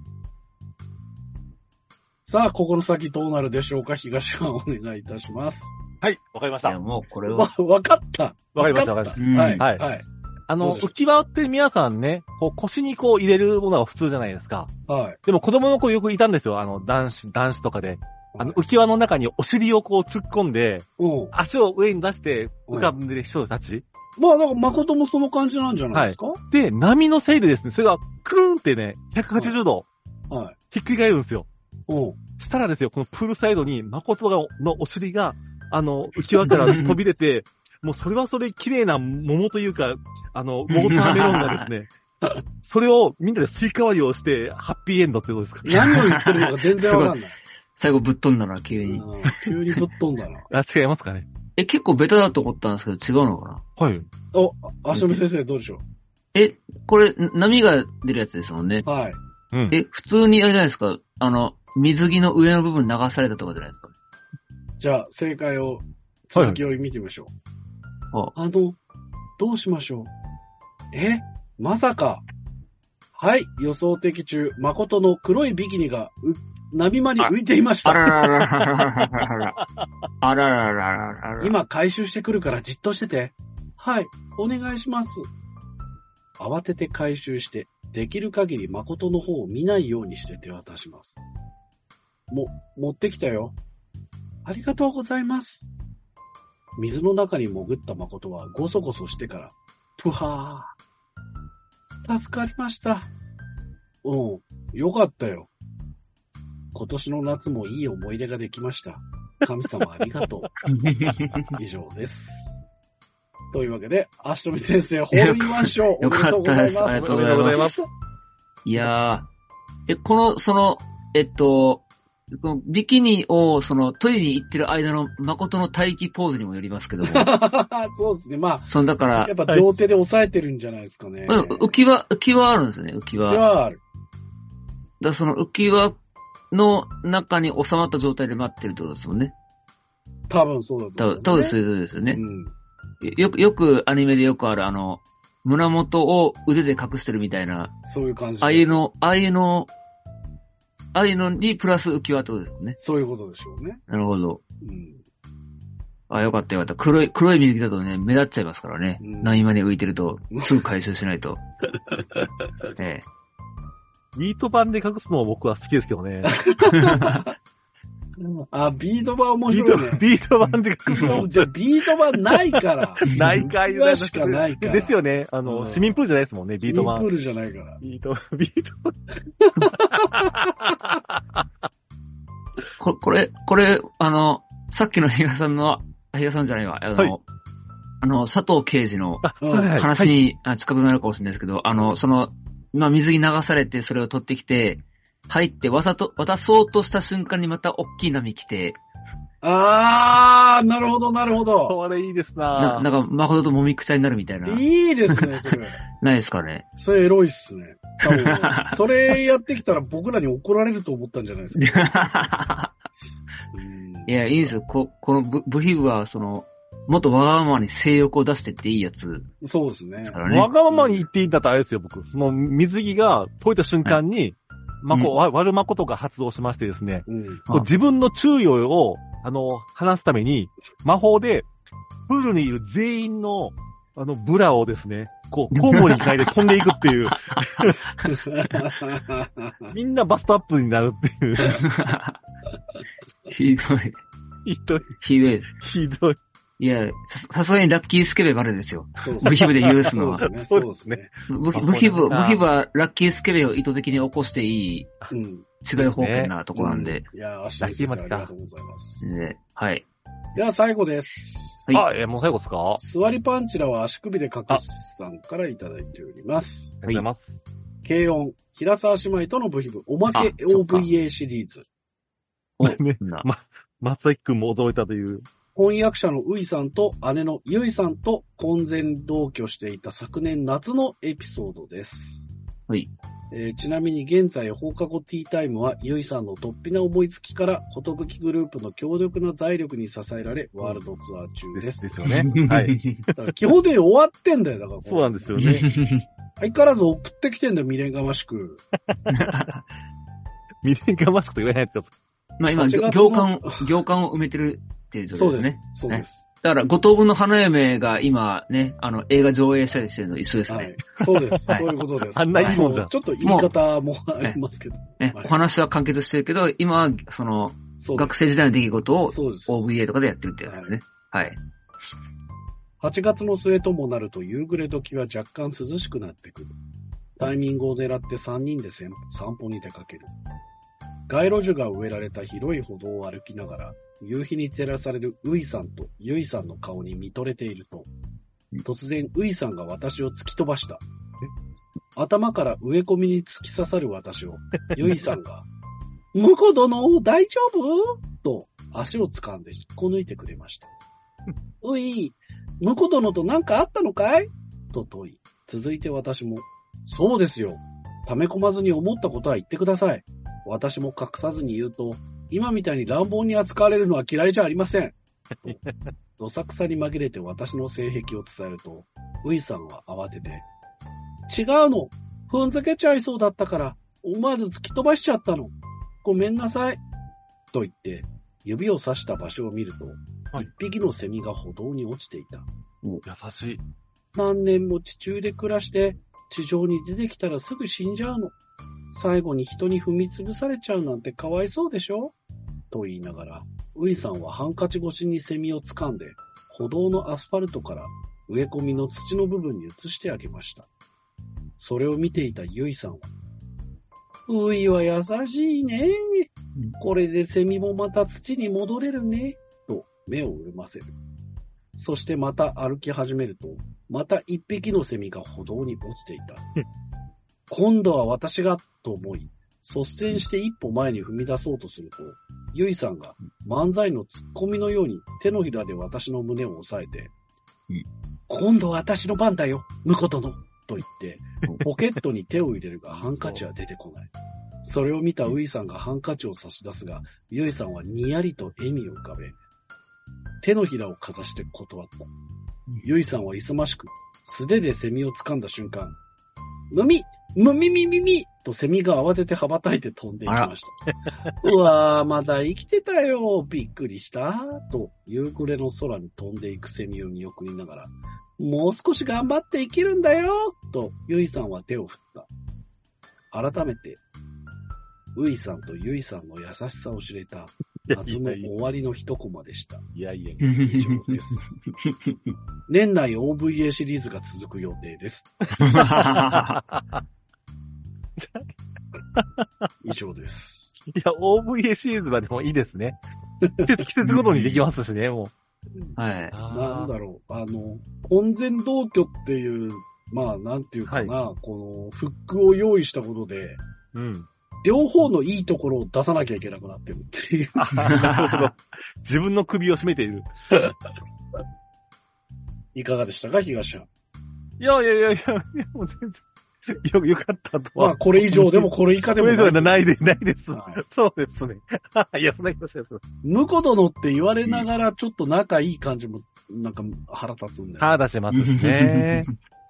う。さあ、ここの先どうなるでしょうか、東はお願いいたします。 はい、わかりました。 いや、もうこれは。 わ、わかった。 わかりました、わかりました。 うんはい。 はいはい。 あの、 どうでしょう浮き輪って皆さんね、こう腰にこう入れるものが普通じゃないですか。 はい。 でも子供の子よくいたんですよ。あの、男子、男子とかで。あの、浮き輪の中にお尻をこう突っ込んで、 うん。 足を上に出して浮かんでる人たち。 まあ、なんか、誠もその感じなんじゃないですか？ で、波のせいでですね、それがクルーンってね、ひゃくはちじゅうどはい。 ひっくり返るんですよ。 うん。 したらですよ、このプールサイドに誠がのお尻が、あの、浮き輪から飛び出て、もうそれはそれ綺麗な桃というか、あの、ウォーターメロンがですね、それをみんなでスイカ割りをして、ハッピーエンドってことですか？ 何を言ってるのか全然わかんない。 最後ぶっ飛んだな、急に。 うん急にぶっ飛んだな。 あ、違いますかね。 え、結構ベタだと思ったんですけど、違うのかな？ はい。 お、あしのみ先生どうでしょえ、これ、波が出るやつですもんねう？。はい。 うん。 え、普通にあれじゃないですか、あの、水着の上の部分流されたとかじゃないですか。 じゃあ、正解を、続きを見てみましょう。 あ、 あの、どうしましょう。えまさか。はい、予想的中、誠の黒いビキニが、う、波間に浮いていました。 あらららららららら。あらららららら。 今回収してくるからじっとしてて。はい、お願いします。慌てて回収して、できる限り誠の方を見ないようにして手渡します。も、持ってきたよ。ありがとうございます。水の中に潜った誠はゴソゴソしてから、ぷはー。助かりました。うん、よかったよ。今年の夏もいい思い出ができました。神様ありがとう。以上です。というわけで、アシトミ先生、ホールインワン賞おめでとうございます。 よかったですありがとうございますいやー、え、この、その、えっと、このビキニを、その、トイレに行ってる間の誠の待機ポーズにもよりますけども。 そうですね。まあ、 その、だからやっ、ぱ両手で押さえてるんじゃないですかね。 うん浮き輪、浮き輪あるんですよね、浮き輪。 浮き輪ある。 だからその浮き輪の中に収まった状態で待ってるってことですもんね。 多分そうだと多分、 思う、ね。 多分そういうことですよね。 うん。 よく、よくアニメでよくあるあの、胸元を腕で隠してるみたいな、 そういう感じ。 ああいうの、ああいうの、ああいうのにプラス浮き輪ってことですね。 そういうことでしょうね。 なるほど。 うん。 あ、よかったよかった。黒い、黒い水着だとね、目立っちゃいますからね。 うん波間に浮いてると、すぐ回収しないと。ええ。 ミート板で隠すのも僕は好きですけどね。 あ、ビート板面ビート白いね。、 ビート板で隠すのもじゃあ、ビート板ないから。 ないかい浮き輪しかないから。 ですよね。あの、 うん市民プールじゃないですもんね、ビート板スイミングプー。ルじゃないから。 ビート、ビート。 ここれ、これ、あの、さっきの比嘉さんの、あ比嘉さんじゃないわ、あの、 はいあの、佐藤刑事のあ、 うんはいはい。 話に、あ近くなるかもしれないですけど、あの、その、まあ、水着流されて、それを取ってきて、入って、わざと、渡そうとした瞬間にまた大きい波来て、 あー、なるほど、なるほど。 これいいですな、 ななんか、誠ともみくちゃになるみたいな、 いいですね、それ。 ないですかね。 それエロいっすね。多分、それやってきたら僕らに怒られると思ったんじゃないですか。うんいや、いいですよ。こ、このブブヒブは、その、もっとわがままに性欲を出してっていいやつでそうですねす。からね。 わがままに言っていいんだったらあれですよ、僕。その水着が解いた瞬間に、まこ、 うんわ割る誠が発動しましてですね、 うん。 こう自分の注意を、あの、離すために、魔法で、プールにいる全員の、あの、ブラをですね、こう、交互に変えて飛んでいくっていう、みんなバストアップになるっていう、 ひどい。 ひどい、 ひどいです。 ひどい。 いや、ささすがにラッキースケベバレですよ。 そうブヒブで許すのは。 そうですね。そうですね。 ブヒあブヒブ、 これなブヒブはラッキースケベを意図的に起こしていいうん。 違い方向なとこなんで。 いや、明日先生ありがとうございます。 ではい。 では最後です。 はい、あ、えー、もう最後ですか？ 座りパンチラは足首で隠すさんからいただいております。 ありがとうございます。 軽音、平沢姉妹との部品部、おまけ オーブイエー シリーズ。 お、ね、ま、松崎くんも驚いたという。 婚約者のウイさんと姉のユイさんと婚前同居していた昨年夏のエピソードです。 はい。 えー、ちなみに現在放課後ティータイムはユイさんの突飛な思いつきから寿グループの強力な財力に支えられワールドツアー中です。 ですよね。はい。 だから基本的に終わってんだよ。だからそうなんですよね。 相変わらず送ってきてんだよ、未練がましく。 未練がましくと言わないですよ。 まあ今、行間を、行間を埋めてるっていう状況ですね。 そうです。そうです。 だから、五等分の花嫁が今ね、あの、映画上映したりしてるの一緒ですね。はい、 そうです。そういうことです。 あんないいもんじゃん。 ちょっと言い方もありますけど。 ね、はい、お話は完結してるけど、今は、その、学生時代の出来事を オーブイエー とかでやってるってやつですね。はい。はい、 はちがつの末ともなると夕暮れ時は若干涼しくなってくる。タイミングを狙ってさんにんで散歩に出かける。街路樹が植えられた広い歩道を歩きながら、夕日に照らされるウイさんとユイさんの顔に見とれていると、突然ウイさんが私を突き飛ばした。頭から植え込みに突き刺さる私を、ユイさんが、婿殿、大丈夫と足を掴んで引っこ抜いてくれました。うい、婿殿と何かあったのかいと問い、続いて私も、そうですよ。溜め込まずに思ったことは言ってください。私も隠さずに言うと、今みたいに乱暴に扱われるのは嫌いじゃありません。どさくさに紛れて私の性癖を伝えると、ウイさんは慌てて、違うの。踏んづけちゃいそうだったから、思わず突き飛ばしちゃったの。ごめんなさい。と言って、指を指した場所を見ると、はい、一匹のセミが歩道に落ちていた。 優しい。 何年も地中で暮らして、地上に出てきたらすぐ死んじゃうの。最後に人に踏みつぶされちゃうなんてかわいそうでしょと言いながら、ウイさんはハンカチ越しにセミを掴んで、歩道のアスファルトから植え込みの土の部分に移してあげました。それを見ていたユイさんは、ウイは優しいね。これでセミもまた土に戻れるね。と目を潤ませる。そしてまた歩き始めると、また一匹のセミが歩道に落ちていた。今度は私が、と思い、率先して一歩前に踏み出そうとすると、ユイさんが漫才のツッコミのように手のひらで私の胸を押さえて、うん、今度は私の番だよ、婿殿と言って、ポケットに手を入れるがハンカチは出てこない。それを見たウイさんがハンカチを差し出すが、ユイさんはにやりと笑みを浮かべ、手のひらをかざして断った。ユイさんは勇ましく、素手でセミを掴んだ瞬間、むみむみみみみとセミが慌てて羽ばたいて飛んでいきました。うわー、まだ生きてたよ。びっくりした。と、夕暮れの空に飛んでいくセミを見送りながら、もう少し頑張って生きるんだよ。と、ユイさんは手を振った。改めて、ウイさんとユイさんの優しさを知れた、夏の終わりの一コマでした。 いやいや、 以上です。年内 オーブイエー シリーズが続く予定です。以上です。 いや、オーブイエー シリーズはでもいいですね。季節、季節ごとにできますしね、もう。はい。 なんだろう。あの、婚前同居っていう、まあ、なんていうかな、はい、この、フックを用意したことで、うん。両方のいいところを出さなきゃいけなくなってるっていう。 なるほど。自分の首を絞めている。 いかがでしたか、東さん。 いやいやいやいや、もう全然。よ、よかったとは。 まあ、これ以上でもこれ以下でもない。 これ以上ないです、ないです。はい、そうですね。いや、そんな気がします。 婿殿って言われながら、ちょっと仲いい感じも、なんか腹立つんだよ、ね。 腹立ちますしね。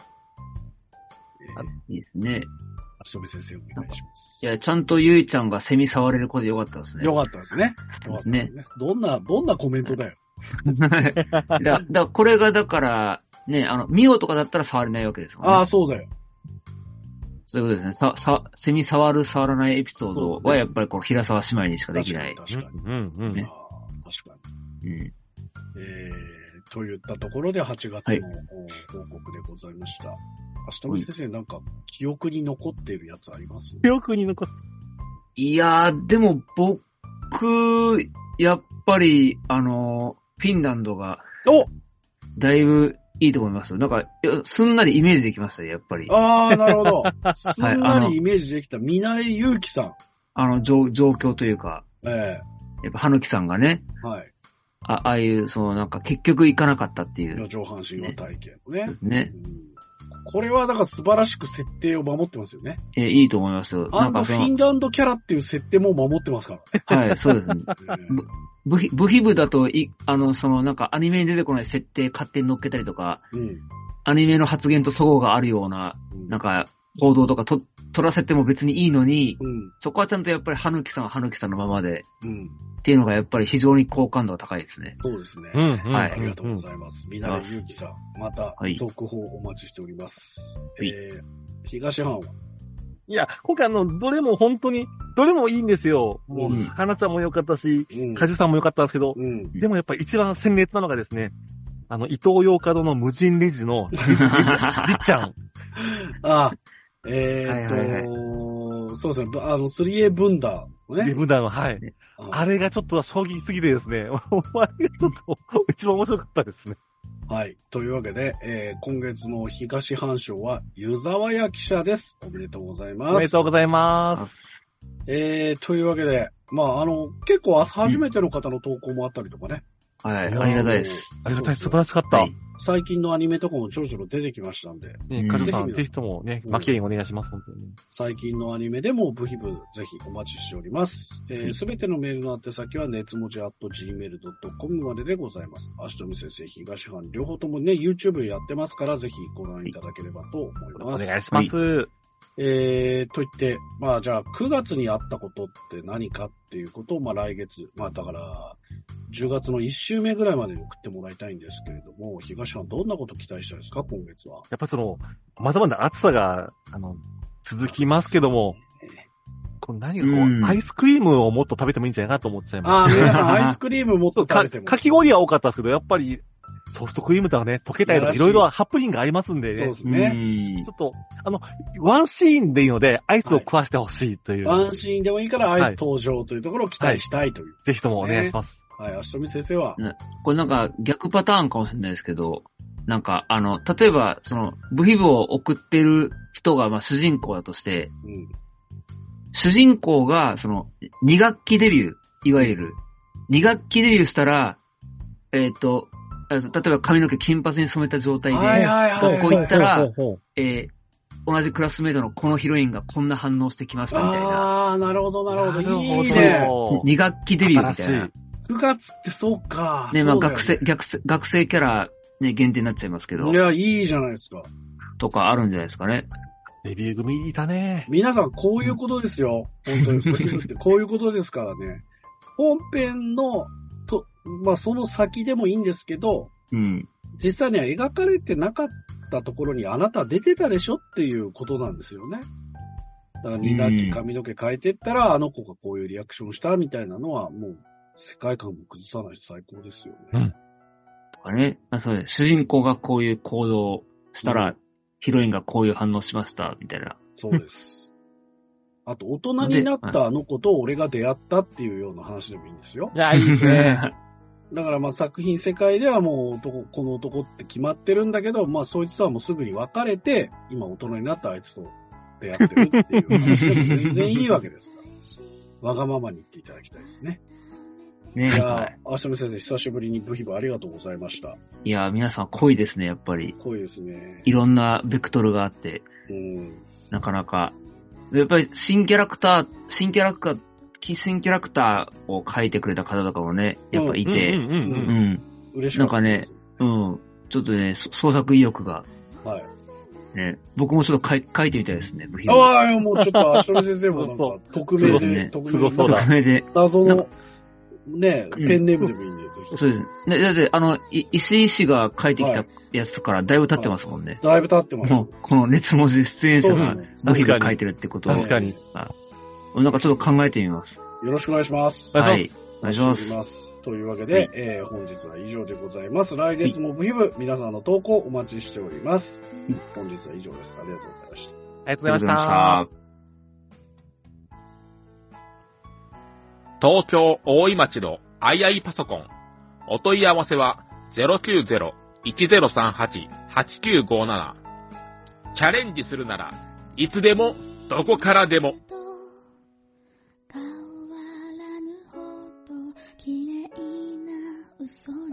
いいですね。 足飛先生お願いします。 いや、ちゃんとゆいちゃんがセミ触れる子でよかったですね。 よかったですね。よかったですね。どんな、どんなコメントだよ。 だ、だ、これがだから、ね、あの、ミオとかだったら触れないわけですもんね。 ああ、そうだよ。 そういうことですね。さ、さ、セミ触る、触らないエピソードはやっぱりこう、平沢姉妹にしかできない。 確かに。確かに。うん、うん。ね、あ確かに。うん。えー、といったところではちがつの、はい、報告でございました。明日の先生、なんか、記憶に残っているやつあります？ 記憶に残っていやー、でも僕、やっぱり、あの、 フィンランドが、 おだいぶいいと思います。なんか、すんなりイメージできましたね、やっぱり。 ああ、なるほど。すんなりイメージできた、皆江祐樹さん。 あの、状状況というか、 ええやっぱ、羽木さんがね、 はい。 あああいう、そのなんか、結局行かなかったっていう。 上半身の体験のね。 ね。 うん、これは、だから素晴らしく設定を守ってますよね。 え、いいと思いますよ。 あのフィンランドキャラっていう設定も守ってますから。 はい、そうですね。部費、部費部だと、い、あの、その、なんか、アニメに出てこない設定勝手に乗っけたりとか、うん、アニメの発言と齟齬があるような、うん、なんか、報道とかと、取らせても別にいいのに、うん、そこはちゃんとやっぱり、羽木さんは羽木さんのままで、うん、っていうのがやっぱり非常に好感度が高いですね。 そうですね。 うん、 はい。ありがとうございます。皆江祐樹さん、また、続報お待ちしております。はい、えー、東半は、 いや、今回あの、どれも本当に、どれもいいんですよ。もう、うん、花ちゃんも良かったし、うん、カジュさんも良かったんですけど、うん、でもやっぱり一番鮮烈なのがですね、あの、伊東洋華堂の無人レジの、りっちゃん。 ああ、えー、っと、はいはいはい、そうですね、あの、スリーエー ブンダーね。ブンダーの、はい。あ, あれがちょっと衝撃すぎてですね、あれがちょっと一番面白かったですね。 はい。というわけで、えー、今月の東半賞は、湯沢屋記者です。おめでとうございます。 おめでとうございます。 えー、というわけで、まあ、あの、結構初めての方の投稿もあったりとかね。 うん、はい、ありがたいです。 ありがたい、素晴らしかった。はい、 最近のアニメとかもちょろちょろ出てきましたんで。 ね、カジュさん、ぜひともね、マキエンお願いします、本当に。 最近のアニメでもブヒブ、ぜひお待ちしております。す、えー、べ、てのメールの宛先は、熱文字 アットジーメールドットコム まででございます。足富先生、東半、両方ともね、YouTube やってますから、ぜひご覧いただければと思います。 お願いします。はい、 えー、と言って、まあじゃあくがつにあったことって何かっていうことを、まあ来月、まあだから、じゅうがつのいっ週目ぐらいまでに送ってもらいたいんですけれども、東さんどんなこと期待したいですか、今月は。 やっぱその、まだまだ暑さが、あの、続きますけども、こう何かこう、アイスクリームをもっと食べてもいいんじゃないかなと思っちゃいます。 ああ、皆さんアイスクリームもっと食べても。 かき氷は多かったですけど、やっぱり、ソフトクリームとかね、溶けたりとかいろいろハプニングがありますんでね。 そうですね。 ちょっと、あの、ワンシーンでいいので、アイスを食わしてほしいという、 はい。ワンシーンでもいいからアイス登場というところを期待したいという。はいはい、ぜひともお願いします。 はい、足富先生は、 ね。これなんか逆パターンかもしれないですけど、なんかあの、例えば、その、部費部を送ってる人がまあ主人公だとして、うん、主人公が、その、に学期デビュー、いわゆる、に学期デビューしたら、えっと、例えば髪の毛金髪に染めた状態で、学校行ったら、えー、同じクラスメイトのこのヒロインがこんな反応してきましたみたいな。 ああ、なるほど、なるほど。いいね。 に学期デビューみたいな。 くがつってそうか。 ね、まあ学生、学生、学生キャラ、ね、限定になっちゃいますけど。 いや、いいじゃないですか。 とかあるんじゃないですかね。 デビュー組いたね。 皆さん、こういうことですよ。本当に。こういうことですからね。本編の、と、まあ、その先でもいいんですけど、うん。実際には描かれてなかったところにあなた出てたでしょっていうことなんですよね。だからに学期髪の毛変えてったら、あの子がこういうリアクションしたみたいなのは、もう、世界観も崩さないし最高ですよね。うん。 とかね。あ、そうです。主人公がこういう行動をしたら、うん、ヒロインがこういう反応しました、みたいな。 そうです。あと、大人になったあの子と俺が出会ったっていうような話でもいいんですよ。 いや、いいですね。 だからまあ作品世界ではもう男、この男って決まってるんだけど、まあそいつとはもうすぐに別れて、今大人になったあいつと出会ってるっていう話でも全然いいわけですから。わがままに言っていただきたいですね。ねえ。いや、あしみ先生、久しぶりにブヒブありがとうございました。 いや、皆さん濃いですね、やっぱり。 濃いですね。 いろんなベクトルがあって、うん、なかなか。やっぱり新キャラクター、新キャラクター、新キャラクターを描いてくれた方とかもね、やっぱいて、うん、うん、嬉しい。なんかね、うん、ちょっとね、創作意欲が。はい。ね、僕もちょっと書い書いてみたいですね、部品。 ああ、もうちょっと、あしとり先生もなんか、匿名で、ね、 匿名で、謎の、ね、ペンネームでもいいんで、 うん、そうです。ね、だって、あの、石井氏が書いてきたやつからだいぶ経ってますもんね。 はいはい、だいぶ経ってます。もう、 この熱文字出演者が、部品が書いてるってことを。 確かに。 なんかちょっと考えてみます。 よろしくお願いします。 はい。お願いします。 というわけで、はい、えー、本日は以上でございます。来月もブヒブ、はい、皆さんの投稿お待ちしております。はい、本日は以上です。ありがとうございました。 ありがとうございました。 東京大井町のアイアイパソコン。 お問い合わせは ゼロきゅうゼロ いちゼロさんはち はちきゅうごなな。チャレンジするならいつでもどこからでも。 変わらぬほど綺麗な嘘